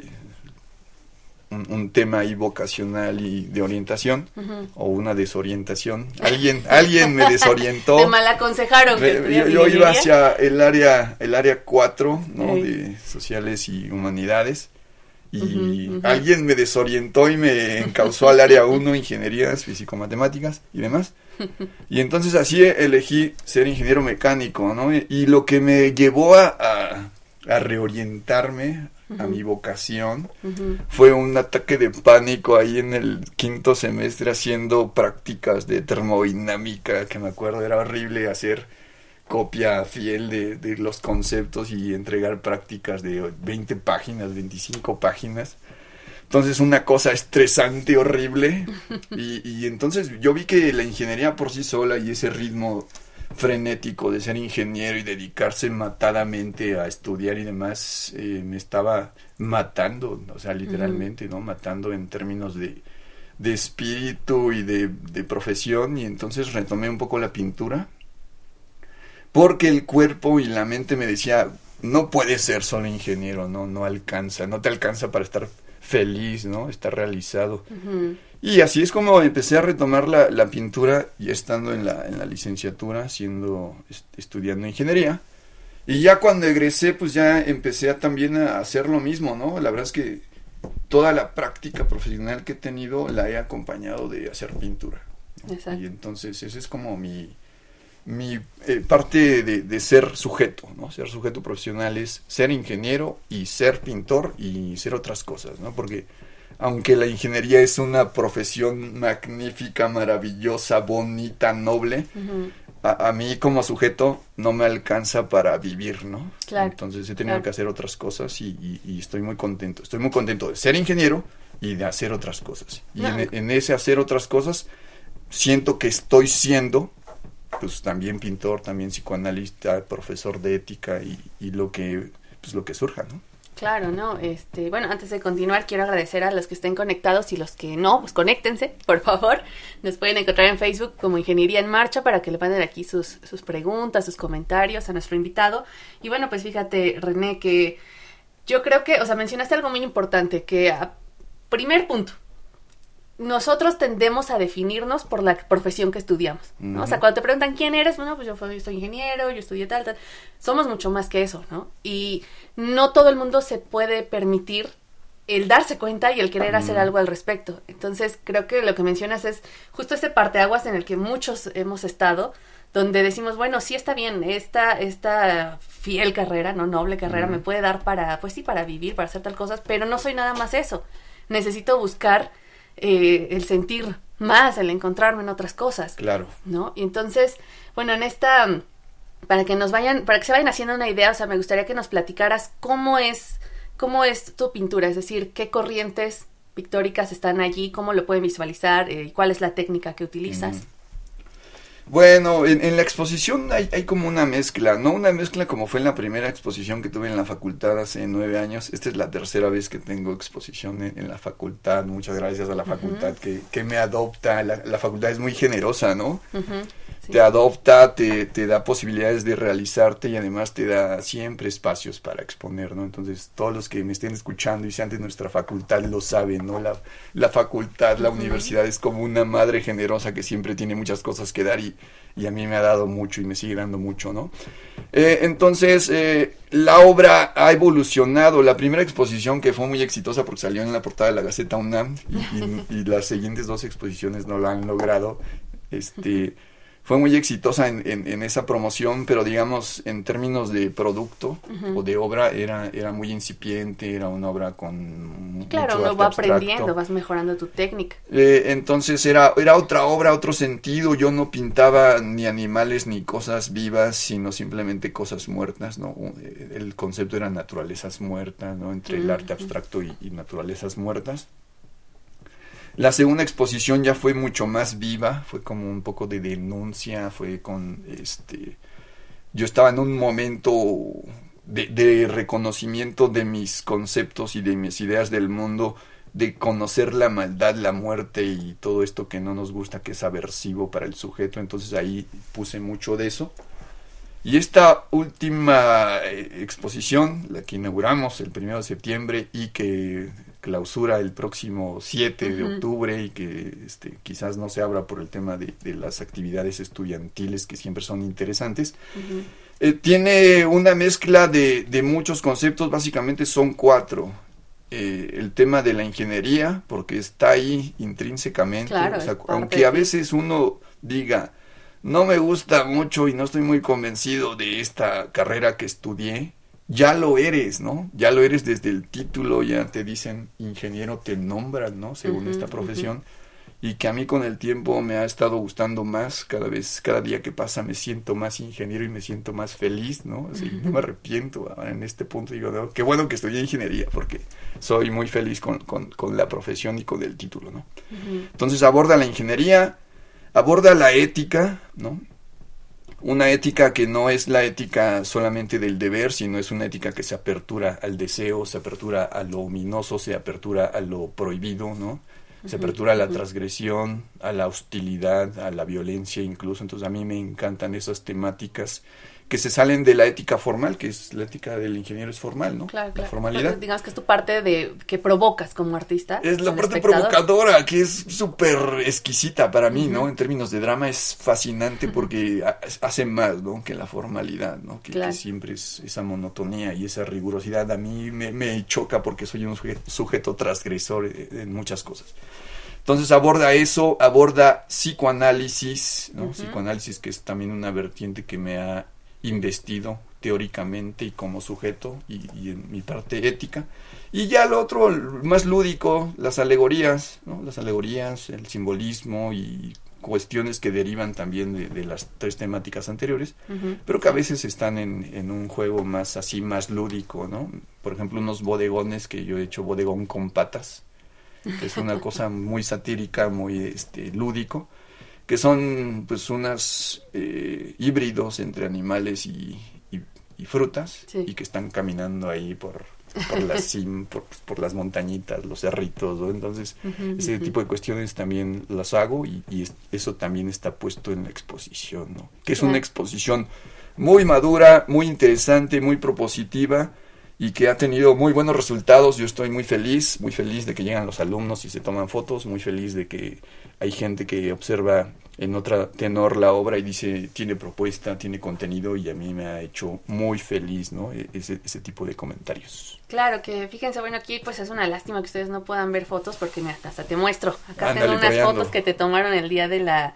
un tema ahí vocacional y de orientación, uh-huh, o una desorientación. Alguien me desorientó. Te mal aconsejaron que estudias yo iba ingeniería. hacia el área 4, ¿no? De sociales y humanidades. Y uh-huh. alguien me desorientó y me encauzó al área 1, ingenierías, físico-matemáticas y demás. Y entonces así elegí ser ingeniero mecánico, ¿no? Y lo que me llevó a reorientarme uh-huh, a mi vocación uh-huh, fue un ataque de pánico ahí en el 5º semestre haciendo prácticas de termodinámica, que me acuerdo era horrible hacer copia fiel de los conceptos y entregar prácticas de 20 páginas, 25 páginas. Entonces una cosa estresante, horrible, y entonces yo vi que la ingeniería por sí sola y ese ritmo frenético de ser ingeniero y dedicarse matadamente a estudiar y demás, me estaba matando, o sea, literalmente, ¿no? Matando en términos de espíritu y de profesión, y entonces retomé un poco la pintura, porque el cuerpo y la mente me decía, no puedes ser solo ingeniero, no alcanza, no te alcanza para estar feliz, ¿no? Estar realizado. uh-huh. Y así es como empecé a retomar la pintura, ya estando en la licenciatura, estudiando ingeniería. Y ya cuando egresé, pues ya empecé también a hacer lo mismo, ¿no? La verdad es que toda la práctica profesional que he tenido la he acompañado de hacer pintura, ¿no? Exacto. Y entonces ese es como mi parte de ser sujeto, ¿no? Ser sujeto profesional es ser ingeniero y ser pintor y ser otras cosas, ¿no? Porque aunque la ingeniería es una profesión magnífica, maravillosa, bonita, noble, Uh-huh. a mí como sujeto no me alcanza para vivir, ¿no? Claro. Entonces he tenido que hacer otras cosas y estoy muy contento. Estoy muy contento de ser ingeniero y de hacer otras cosas. Y en ese hacer otras cosas siento que estoy siendo pues también pintor, también psicoanalista, profesor de ética y lo que surja, ¿no? Claro, ¿no? Bueno, antes de continuar, quiero agradecer a los que estén conectados y los que no, pues conéctense, por favor. Nos pueden encontrar en Facebook como Ingeniería en Marcha para que le manden aquí sus preguntas, sus comentarios a nuestro invitado. Y bueno, pues fíjate, René, que yo creo que, o sea, mencionaste algo muy importante, que primer punto, nosotros tendemos a definirnos por la profesión que estudiamos, ¿no? Uh-huh. O sea, cuando te preguntan quién eres, bueno, pues yo soy ingeniero, yo estudié tal. Somos mucho más que eso, ¿no? Y no todo el mundo se puede permitir el darse cuenta y el querer hacer algo al respecto. Entonces, creo que lo que mencionas es justo ese parteaguas en el que muchos hemos estado, donde decimos, bueno, sí está bien, esta fiel carrera, no noble carrera, me puede dar para, pues sí, para vivir, para hacer tal cosas, pero no soy nada más eso. Necesito buscar el sentir más, el encontrarme en otras cosas. Claro. ¿No? Y entonces, bueno, en esta, para que se vayan haciendo una idea, o sea, me gustaría que nos platicaras cómo es tu pintura, es decir, qué corrientes pictóricas están allí, cómo lo pueden visualizar, cuál es la técnica que utilizas. Bueno, en la exposición hay como una mezcla, no una mezcla como fue en la primera exposición que tuve en la facultad hace 9 años. Esta es la tercera vez que tengo exposición en la facultad. Muchas gracias a la facultad que me adopta. La facultad es muy generosa, ¿no? Sí. Te adopta, te da posibilidades de realizarte y además te da siempre espacios para exponer, ¿no? Entonces, todos los que me estén escuchando y sean de nuestra facultad lo saben, ¿no? La facultad, la universidad es como una madre generosa que siempre tiene muchas cosas que dar y a mí me ha dado mucho y me sigue dando mucho, ¿no? Entonces, la obra ha evolucionado. La primera exposición, que fue muy exitosa porque salió en la portada de la Gaceta UNAM y las siguientes 2 exposiciones no la han logrado, fue muy exitosa en esa promoción, pero digamos en términos de producto o de obra era muy incipiente, era una obra con claro, mucho uno va abstracto. aprendiendo, vas mejorando tu técnica. Entonces era otra obra, otro sentido. Yo no pintaba ni animales ni cosas vivas, sino simplemente cosas muertas, ¿no? El concepto era naturalezas muertas, ¿no? Entre el arte abstracto y naturalezas muertas. La segunda exposición ya fue mucho más viva, fue como un poco de denuncia, fue con yo estaba en un momento de reconocimiento de mis conceptos y de mis ideas del mundo, de conocer la maldad, la muerte y todo esto que no nos gusta, que es aversivo para el sujeto. Entonces ahí puse mucho de eso. Y esta última exposición, la que inauguramos el 1 de septiembre y que clausura el próximo 7 de octubre y que quizás no se abra por el tema de las actividades estudiantiles que siempre son interesantes, tiene una mezcla de muchos conceptos. Básicamente son 4. El tema de la ingeniería, porque está ahí intrínsecamente, claro, aunque a veces uno diga, no me gusta mucho y no estoy muy convencido de esta carrera que estudié, ya lo eres, ¿no? Ya lo eres desde el título, ya te dicen ingeniero, te nombran, ¿no? Según esta profesión. Y que a mí con el tiempo me ha estado gustando más, cada día que pasa me siento más ingeniero y me siento más feliz, ¿no? Así, no me arrepiento. Ahora en este punto digo, no, qué bueno que estudié ingeniería, porque soy muy feliz con la profesión y con el título, ¿no? Entonces aborda la ingeniería, aborda la ética, ¿no? Una ética que no es la ética solamente del deber, sino es una ética que se apertura al deseo, se apertura a lo ominoso, se apertura a lo prohibido, ¿no? Se apertura a la transgresión, a la hostilidad, a la violencia incluso. Entonces a mí me encantan esas temáticas que se salen de la ética formal, que es la ética del ingeniero es formal, ¿no? Claro. La formalidad. Pues, digamos que es tu parte que provocas como artista. Es la parte provocadora, que es súper exquisita para mí, ¿no? En términos de drama es fascinante porque hace más, ¿no? Que la formalidad, ¿no? Que siempre es esa monotonía y esa rigurosidad. A mí me choca porque soy un sujeto transgresor en muchas cosas. Entonces aborda eso, aborda psicoanálisis, ¿no? Psicoanálisis, que es también una vertiente que me ha investido teóricamente y como sujeto y en mi parte ética. Y ya lo otro, más lúdico, las alegorías, ¿no? Las alegorías, el simbolismo y cuestiones que derivan también de las 3 temáticas anteriores, pero que a veces están en un juego más así, más lúdico, ¿no? Por ejemplo, unos bodegones que yo he hecho bodegón con patas, que es una cosa muy satírica, muy lúdico, que son pues unas híbridos entre animales y frutas, y que están caminando ahí por las montañitas, los cerritos, ¿no? Entonces ese tipo de cuestiones también las hago y eso también está puesto en la exposición, ¿no? Que es una exposición muy madura, muy interesante, muy propositiva y que ha tenido muy buenos resultados. Yo estoy muy feliz de que llegan los alumnos y se toman fotos, muy feliz de que hay gente que observa en otro tenor la obra y dice, tiene propuesta, tiene contenido, y a mí me ha hecho muy feliz, ¿no? Ese tipo de comentarios. Claro, que fíjense, bueno, aquí pues es una lástima que ustedes no puedan ver fotos porque mira, hasta te muestro. Acá tengo unas fotos que te tomaron el día de la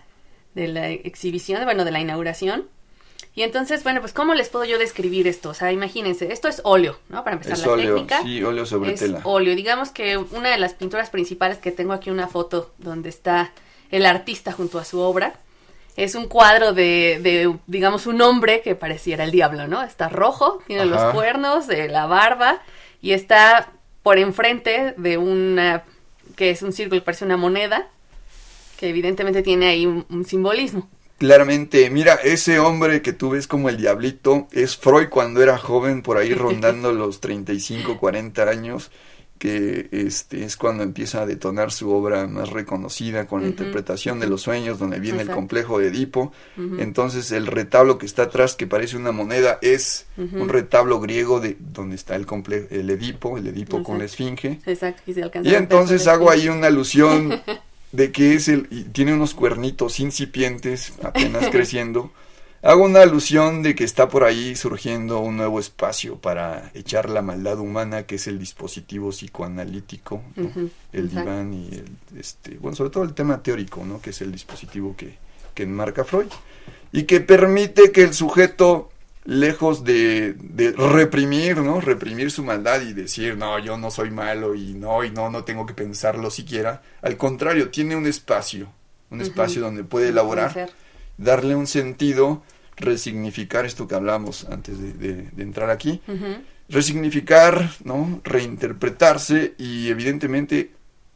exhibición, bueno, de la inauguración. Y entonces, bueno, pues ¿cómo les puedo yo describir esto? O sea, imagínense, esto es óleo, ¿no? Para empezar, es la óleo, técnica. Sí, óleo sobre tela. Es óleo. Digamos que una de las pinturas principales que tengo aquí, una foto donde está el artista junto a su obra, es un cuadro de digamos, un hombre que pareciera el diablo, ¿no? Está rojo, tiene los cuernos, la barba, y está por enfrente de una, que es un círculo, parece una moneda, que evidentemente tiene ahí un simbolismo. Claramente, mira, ese hombre que tú ves como el diablito es Freud cuando era joven, por ahí rondando los 35, 40 años, que es cuando empieza a detonar su obra más reconocida con la interpretación de los sueños, donde viene el complejo de Edipo. Entonces el retablo que está atrás, que parece una moneda, es un retablo griego de donde está el Edipo con la esfinge. Exacto. Y entonces hago ahí una alusión de que tiene unos cuernitos incipientes, apenas creciendo. Hago una alusión de que está por ahí surgiendo un nuevo espacio para echar la maldad humana, que es el dispositivo psicoanalítico, ¿no? El diván y bueno, sobre todo el tema teórico, ¿no? Que es el dispositivo que enmarca Freud y que permite que el sujeto, lejos de reprimir, ¿no? Reprimir su maldad y decir, no, yo no soy malo y no tengo que pensarlo siquiera. Al contrario, tiene un espacio donde puede elaborar, darle un sentido, resignificar esto que hablamos antes de entrar aquí, resignificar, ¿no? Reinterpretarse y evidentemente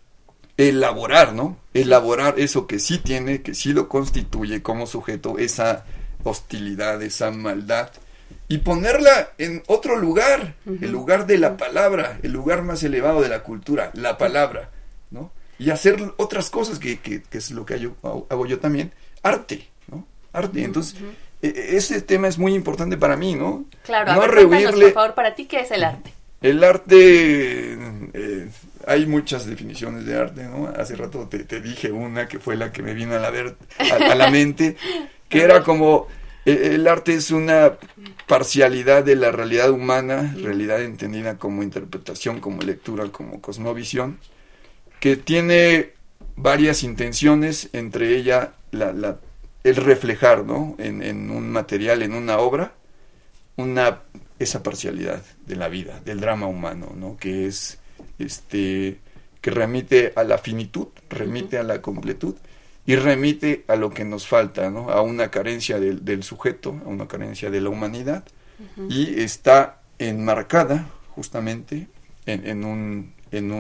elaborar, ¿no? Elaborar eso que sí tiene, que sí lo constituye como sujeto, esa hostilidad, esa maldad, y ponerla en otro lugar, el lugar de la palabra, el lugar más elevado de la cultura, la palabra, ¿no? Y hacer otras cosas que es lo que hago yo también, arte, ¿no? Arte. Entonces, ese tema es muy importante para mí, ¿no? Claro, no a ver, cuéntanos, por favor, para ti, ¿qué es el arte? El arte, hay muchas definiciones de arte, ¿no? Hace rato te dije una que fue la que me vino a la mente, que era como, el arte es una parcialidad de la realidad humana, realidad entendida como interpretación, como lectura, como cosmovisión, que tiene varias intenciones, entre ellas el reflejar, ¿no? En un material, en una obra, esa parcialidad de la vida, del drama humano, ¿no? Que es que remite a la finitud, remite a la completud y remite a lo que nos falta, ¿no? A una carencia del sujeto, a una carencia de la humanidad, y está enmarcada justamente en un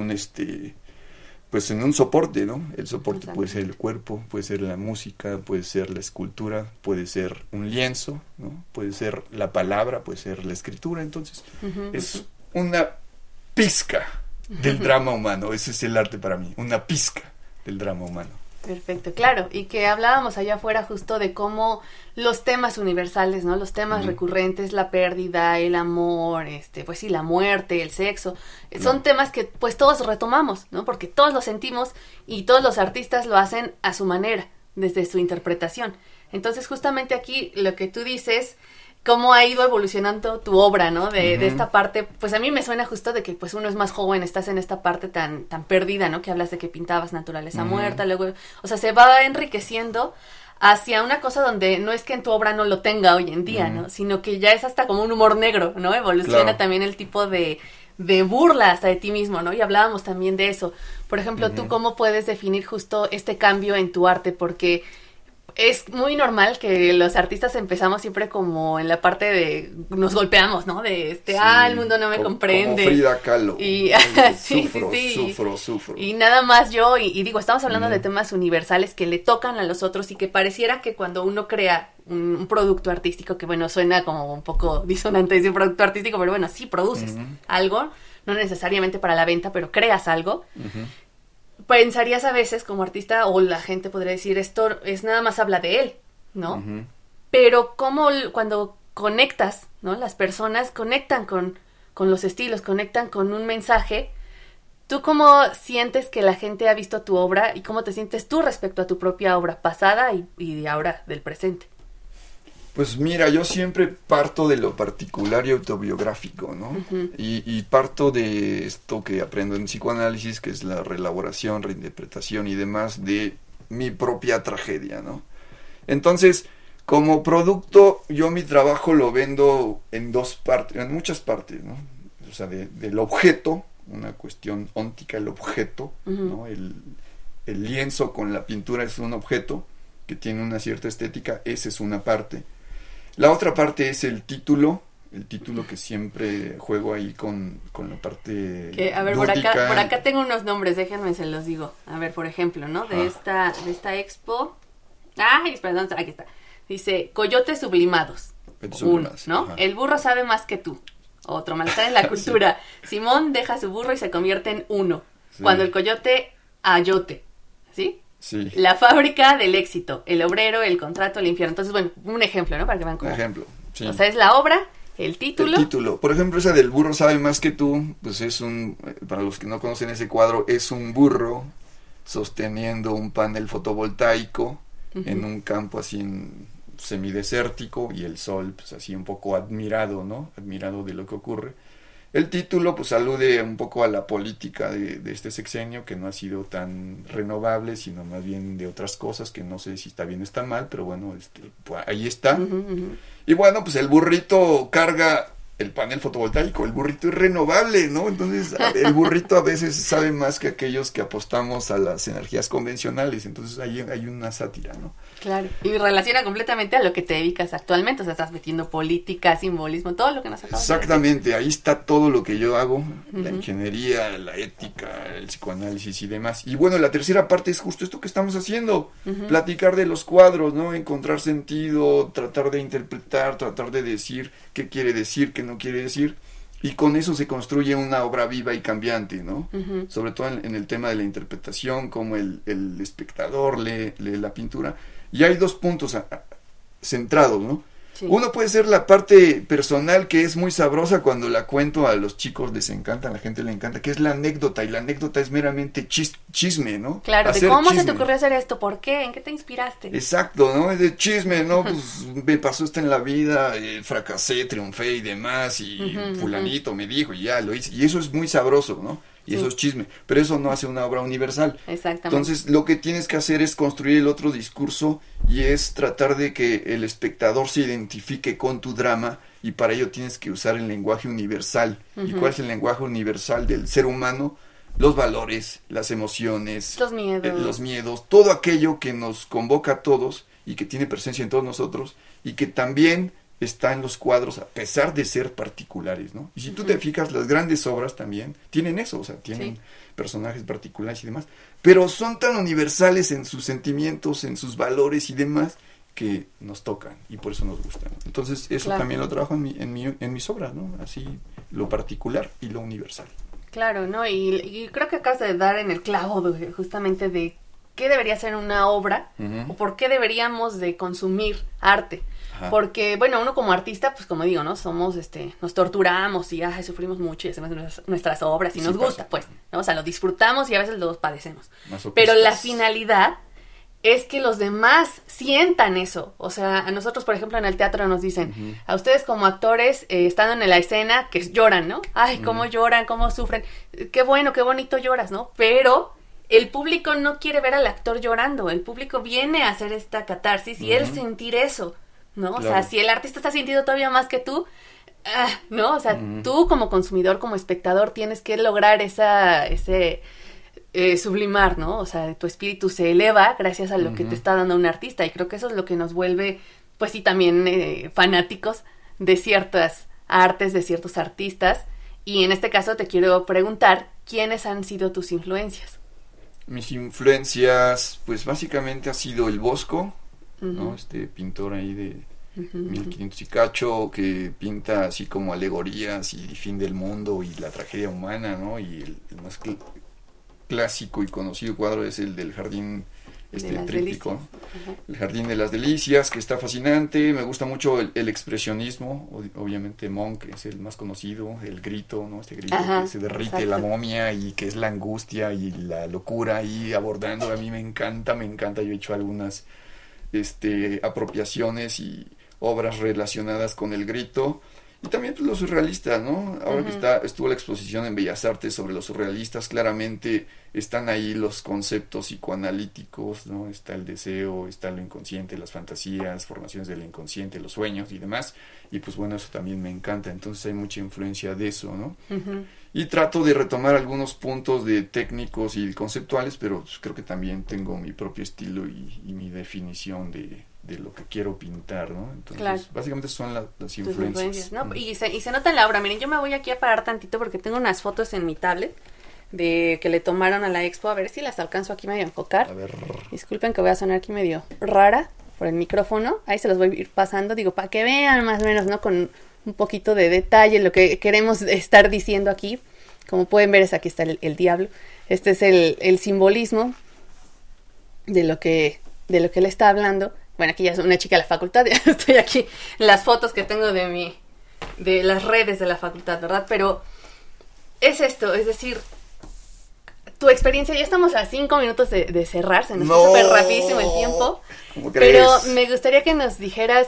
soporte, ¿no? El soporte puede ser el cuerpo, puede ser la música, puede ser la escultura, puede ser un lienzo, ¿no? Puede ser la palabra, puede ser la escritura. Entonces, es una pizca del drama humano. Ese es el arte para mí, una pizca del drama humano. Perfecto, claro, y que hablábamos allá afuera justo de cómo los temas universales, ¿no? Los temas recurrentes, la pérdida, el amor, pues sí, la muerte, el sexo, son temas que pues todos retomamos, ¿no? Porque todos los sentimos y todos los artistas lo hacen a su manera, desde su interpretación. Entonces, justamente aquí lo que tú dices, cómo ha ido evolucionando tu obra, ¿no? De esta parte, pues a mí me suena justo de que pues uno es más joven, estás en esta parte tan perdida, ¿no? Que hablas de que pintabas naturaleza muerta, luego, o sea, se va enriqueciendo hacia una cosa donde no es que en tu obra no lo tenga hoy en día, ¿no? Sino que ya es hasta como un humor negro, ¿no? Evoluciona también el tipo de burla hasta de ti mismo, ¿no? Y hablábamos también de eso. Por ejemplo, ¿tú cómo puedes definir justo este cambio en tu arte? Porque es muy normal que los artistas empezamos siempre como en la parte de nos golpeamos, ¿no? De el mundo no me comprende. Como Frida Kahlo. Y Sufro. Y nada más yo, y digo, estamos hablando de temas universales que le tocan a los otros y que pareciera que cuando uno crea un producto artístico, que bueno, suena como un poco disonante decir producto artístico, pero bueno, sí produces algo, no necesariamente para la venta, pero creas algo. Pensarías a veces como artista, o la gente podría decir, esto es nada más habla de él, ¿no? Pero como cuando conectas, ¿no? Las personas conectan con los estilos, conectan con un mensaje. ¿Tú cómo sientes que la gente ha visto tu obra y cómo te sientes tú respecto a tu propia obra pasada y ahora del presente? Pues mira, yo siempre parto de lo particular y autobiográfico, ¿no? Y parto de esto que aprendo en psicoanálisis, que es la reelaboración, reinterpretación y demás de mi propia tragedia, ¿no? Entonces, como producto, yo mi trabajo lo vendo en muchas partes, ¿no? O sea, del objeto, una cuestión óntica, el objeto, ¿no? El lienzo con la pintura es un objeto que tiene una cierta estética, esa es una parte. La otra parte es el título que siempre juego ahí con la parte a ver, por acá tengo unos nombres, déjenme se los digo. A ver, por ejemplo, ¿no? De esta expo. Espera, aquí está. Dice, Coyotes Sublimados. ¿No? Ajá. El burro sabe más que tú. Otro, malestar en la cultura. Sí. Simón deja su burro y se convierte en uno. Sí. Cuando el coyote ayote. ¿Sí? Sí. La fábrica del éxito, el obrero, el contrato, el infierno. Entonces, bueno, un ejemplo, ¿no? Para que vean cómo. Un ejemplo, sí. O sea, es la obra, el título. El título. Por ejemplo, esa del burro sabe más que tú, pues es para los que no conocen ese cuadro, es un burro sosteniendo un panel fotovoltaico en un campo así semidesértico y el sol, pues así un poco admirado, ¿no? Admirado de lo que ocurre. El título pues alude un poco a la política de este sexenio, que no ha sido tan renovable, sino más bien de otras cosas que no sé si está bien o está mal, pero bueno, pues ahí está. Y bueno, pues el burrito carga el panel fotovoltaico, el burrito es renovable, ¿no? Entonces el burrito a veces sabe más que aquellos que apostamos a las energías convencionales, entonces hay una sátira, ¿no? Claro, y relaciona completamente a lo que te dedicas actualmente, o sea, estás metiendo política, simbolismo, todo lo que nos acabas de decir. Exactamente, ahí está todo lo que yo hago, la ingeniería, la ética, el psicoanálisis y demás. Y bueno, la tercera parte es justo esto que estamos haciendo, platicar de los cuadros, ¿no? Encontrar sentido, tratar de interpretar, tratar de decir qué quiere decir, qué no quiere decir, y con eso se construye una obra viva y cambiante, ¿no? Sobre todo en el tema de la interpretación, como el espectador lee la pintura, y hay dos puntos centrados, ¿no? Sí. Uno puede ser la parte personal, que es muy sabrosa cuando la cuento, a los chicos les encanta, a la gente le encanta, que es la anécdota, y la anécdota es meramente chisme, ¿no? Claro, de cómo se te ocurrió hacer esto, ¿por qué? ¿En qué te inspiraste? Exacto, ¿no? Es de chisme, ¿no? Pues me pasó esto en la vida, fracasé, triunfé y demás, y fulanito me dijo, y ya lo hice, y eso es muy sabroso, ¿no? Y eso es chisme, pero eso no hace una obra universal. Exactamente. Entonces, lo que tienes que hacer es construir el otro discurso, y es tratar de que el espectador se identifique con tu drama, y para ello tienes que usar el lenguaje universal. ¿Y cuál es el lenguaje universal del ser humano? Los valores, las emociones, los miedos, todo aquello que nos convoca a todos y que tiene presencia en todos nosotros, y que también está en los cuadros, a pesar de ser particulares, ¿no? Y si tú te fijas, las grandes obras también tienen eso, o sea, tienen personajes particulares y demás, pero son tan universales en sus sentimientos, en sus valores y demás, que nos tocan, y por eso nos gustan. Entonces, eso también lo trabajo en mis obras, ¿no? Así, lo particular y lo universal. Claro, ¿no? Y creo que acabas de dar en el clavo justamente de qué debería ser una obra, o por qué deberíamos de consumir arte. Porque, bueno, uno como artista, pues como digo, ¿no? Somos, nos torturamos y sufrimos mucho y hacemos nuestras obras y nos gusta, pues, ¿no? O sea, lo disfrutamos y a veces lo padecemos. Pero la finalidad es que los demás sientan eso. O sea, a nosotros, por ejemplo, en el teatro nos dicen, a ustedes como actores, estando en la escena, que lloran, ¿no? Ay, cómo lloran, cómo sufren. Qué bueno, qué bonito lloras, ¿no? Pero el público no quiere ver al actor llorando. El público viene a hacer esta catarsis y él sentir eso, ¿no? Claro. O sea, si el artista está sintiendo todavía más que tú, ¿no? O sea, tú como consumidor, como espectador, tienes que lograr ese sublimar, ¿no? O sea, tu espíritu se eleva gracias a lo que te está dando un artista, y creo que eso es lo que nos vuelve, pues sí, también fanáticos de ciertas artes, de ciertos artistas. Y en este caso te quiero preguntar, ¿quiénes han sido tus influencias? Mis influencias, pues básicamente ha sido el Bosco, ¿no? Este pintor ahí de 1500 y cacho, que pinta así como alegorías y fin del mundo y la tragedia humana, ¿no? Y el más clásico y conocido cuadro es el del jardín tríptico, el Jardín de las Delicias, que está fascinante. Me gusta mucho el expresionismo, obviamente Monk es el más conocido, el grito, ¿no? Este grito que se derrite la momia y que es la angustia y la locura ahí abordando. A mí me encanta. Yo he hecho algunas apropiaciones y obras relacionadas con el grito. Y también pues, los surrealistas, ¿no? Ahora que estuvo la exposición en Bellas Artes sobre los surrealistas, claramente están ahí los conceptos psicoanalíticos, ¿no? Está el deseo, está lo inconsciente, las fantasías, formaciones del inconsciente, los sueños y demás. Y pues bueno, eso también me encanta. Entonces hay mucha influencia de eso, ¿no? Y trato de retomar algunos puntos de técnicos y conceptuales, pero pues, creo que también tengo mi propio estilo y mi definición de lo que quiero pintar, ¿no? Entonces, básicamente son las influencias. ¿No? Y se nota en la obra. Miren, yo me voy aquí a parar tantito porque tengo unas fotos en mi tablet que le tomaron a la expo, a ver si las alcanzo aquí medio a enfocar. A ver. Disculpen que voy a sonar aquí medio rara por el micrófono. Ahí se los voy a ir pasando, digo, para que vean más o menos, ¿no? Con un poquito de detalle lo que queremos estar diciendo aquí. Como pueden ver, aquí está el diablo. Este es el simbolismo de lo que él está hablando. Bueno, aquí ya es una chica de la facultad, ya estoy aquí en las fotos que tengo de las redes de la facultad, ¿verdad? Pero es esto, es decir, tu experiencia, ya estamos a 5 minutos de cerrar, se nos fue súper rapidísimo el tiempo, pero me gustaría que nos dijeras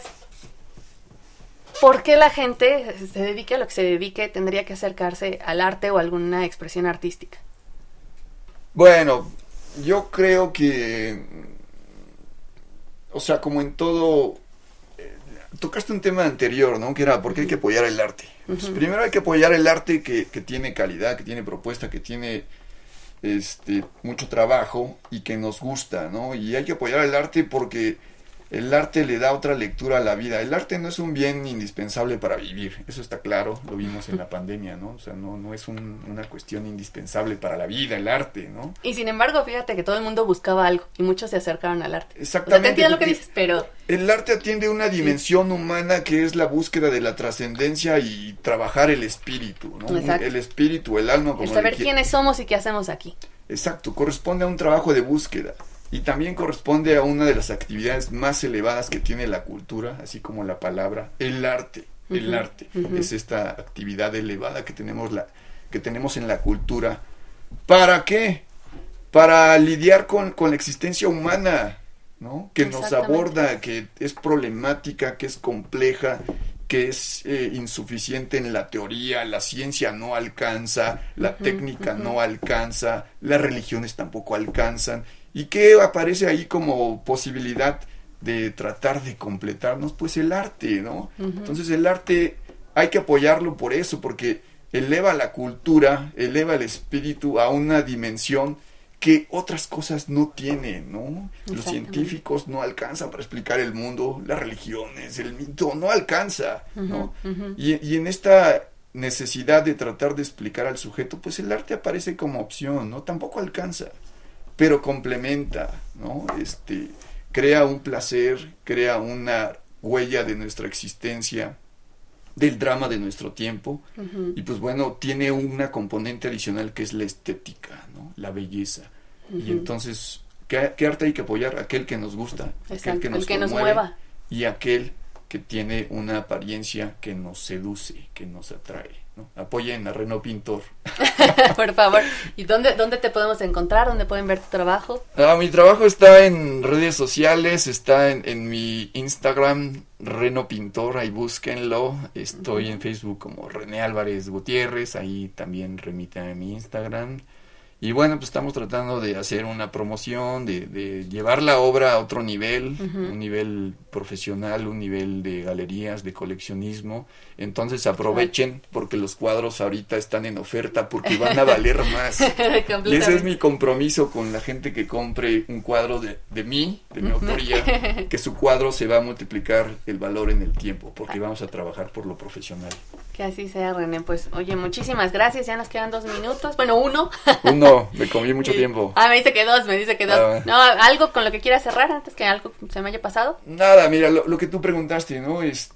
por qué la gente se dedique a lo que se dedique, tendría que acercarse al arte o a alguna expresión artística. Bueno, yo creo que... O sea, como en todo, tocaste un tema anterior, ¿no? Que era ¿por qué hay que apoyar el arte? Pues primero hay que apoyar el arte que tiene calidad, que tiene propuesta, que tiene mucho trabajo y que nos gusta, ¿no? Y hay que apoyar el arte porque el arte le da otra lectura a la vida. El arte no es un bien indispensable para vivir, eso está claro, lo vimos en la pandemia, ¿no? O sea, no es una cuestión indispensable para la vida, el arte, ¿no? Y sin embargo, fíjate que todo el mundo buscaba algo y muchos se acercaron al arte. Exactamente. O sea, te entiendo lo que dices, pero... El arte atiende una dimensión humana que es la búsqueda de la trascendencia y trabajar el espíritu, ¿no? El espíritu, el alma. Como el saber quiénes somos y qué hacemos aquí. Exacto, corresponde a un trabajo de búsqueda. Y también corresponde a una de las actividades más elevadas que tiene la cultura, así como la palabra, el arte. El arte es esta actividad elevada que tenemos en la cultura. ¿Para qué? Para lidiar con la existencia humana, ¿no? Que nos aborda, que es problemática, que es compleja, que es insuficiente en la teoría, la ciencia no alcanza, la técnica no alcanza, las religiones tampoco alcanzan. ¿Y qué aparece ahí como posibilidad de tratar de completarnos? Pues el arte, ¿no? Entonces el arte hay que apoyarlo por eso, porque eleva la cultura, eleva el espíritu a una dimensión que otras cosas no tienen, ¿no? Los científicos no alcanzan para explicar el mundo, las religiones, el mito, no alcanza, ¿no? Y en esta necesidad de tratar de explicar al sujeto, pues el arte aparece como opción, ¿no? Tampoco alcanza, pero complementa, ¿no? Crea un placer, crea una huella de nuestra existencia, del drama de nuestro tiempo, y pues bueno, tiene una componente adicional que es la estética, ¿no? La belleza. Y entonces, ¿qué arte hay que apoyar? Aquel que nos gusta, aquel que nos mueva, y aquel que tiene una apariencia que nos seduce, que nos atrae, ¿no? Apoyen a Reno Pintor. Por favor. ¿Y dónde te podemos encontrar? ¿Dónde pueden ver tu trabajo? Mi trabajo está en redes sociales, está en mi Instagram, Reno Pintor, ahí búsquenlo. Estoy en Facebook como René Álvarez Gutiérrez, ahí también remiten a mi Instagram. Y bueno, pues estamos tratando de hacer una promoción, de llevar la obra a otro nivel, un nivel profesional, un nivel de galerías, de coleccionismo. Entonces aprovechen porque los cuadros ahorita están en oferta porque van a valer más. Y ese es mi compromiso con la gente que compre un cuadro de mi autoría, que su cuadro se va a multiplicar el valor en el tiempo porque vamos a trabajar por lo profesional. Que así sea, René. Pues, oye, muchísimas gracias. Ya nos quedan 2 minutos. Bueno, 1. Me comí mucho tiempo. Me dice que 2. No, ¿algo con lo que quieras cerrar antes que algo se me haya pasado? Nada, mira, lo que tú preguntaste, ¿no? Es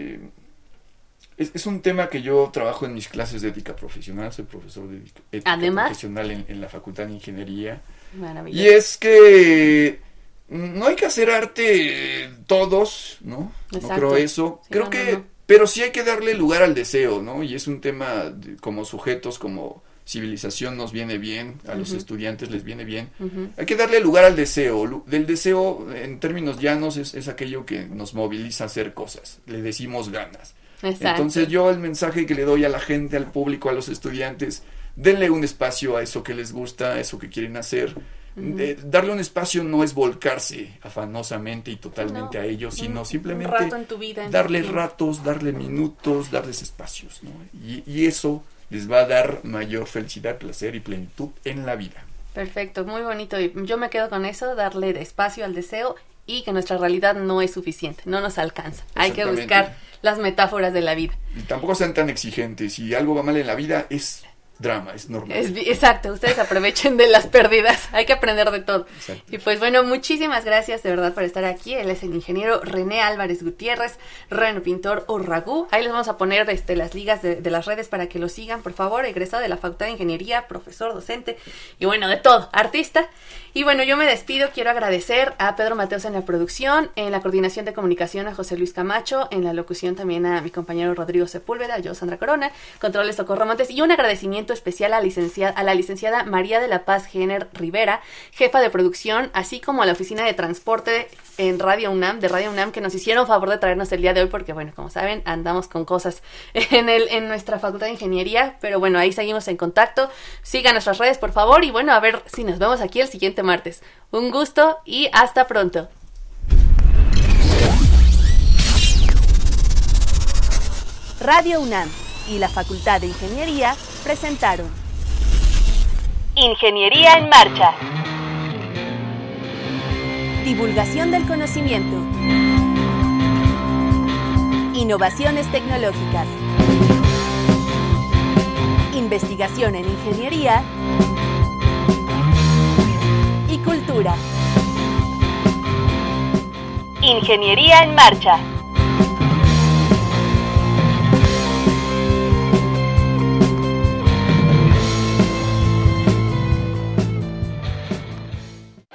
un tema que yo trabajo en mis clases de ética profesional. Soy profesor de ética profesional en la Facultad de Ingeniería. Maravilloso. Y es que no hay que hacer arte todos, ¿no? Exacto. No creo eso. Sí, creo que... No. Pero sí hay que darle lugar al deseo, ¿no? Y es un tema como sujetos, como civilización nos viene bien, a los estudiantes les viene bien. Hay que darle lugar al deseo. Del deseo, en términos llanos, es aquello que nos moviliza a hacer cosas. Le decimos ganas. Exacto. Entonces yo el mensaje que le doy a la gente, al público, a los estudiantes, denle un espacio a eso que les gusta, a eso que quieren hacer. Darle un espacio no es volcarse afanosamente y totalmente a ellos, sino simplemente un rato en tu vida, darle ratos, darle minutos, darles espacios, ¿no? Y eso les va a dar mayor felicidad, placer y plenitud en la vida. Perfecto, muy bonito. Y yo me quedo con eso, darle espacio al deseo y que nuestra realidad no es suficiente, no nos alcanza. Hay que buscar las metáforas de la vida. Y tampoco sean tan exigentes. Si algo va mal en la vida, es drama, es normal. Exacto, ustedes aprovechen de las pérdidas, hay que aprender de todo. Exacto. Y pues bueno, muchísimas gracias de verdad por estar aquí. Él es el ingeniero René Álvarez Gutiérrez, Reno Pintor o Ragú. Ahí les vamos a poner las ligas de las redes para que lo sigan, por favor. Egresado de la Facultad de Ingeniería, profesor, docente y bueno, de todo, artista. Y bueno, yo me despido, quiero agradecer a Pedro Mateos en la producción, en la coordinación de comunicación a José Luis Camacho, en la locución también a mi compañero Rodrigo Sepúlveda, yo Sandra Corona, controles Socorro Montes, y un agradecimiento especial a la licenciada María de la Paz Jenner Rivera, jefa de producción, así como a la oficina de transporte en Radio UNAM, que nos hicieron favor de traernos el día de hoy, porque bueno, como saben, andamos con cosas en nuestra Facultad de Ingeniería, pero bueno, ahí seguimos en contacto. Sigan nuestras redes, por favor, y bueno, a ver si nos vemos aquí el siguiente martes. Un gusto y hasta pronto. Radio UNAM y la Facultad de Ingeniería presentaron Ingeniería en Marcha. Divulgación del conocimiento. Innovaciones tecnológicas. Investigación en ingeniería y cultura. Ingeniería en Marcha.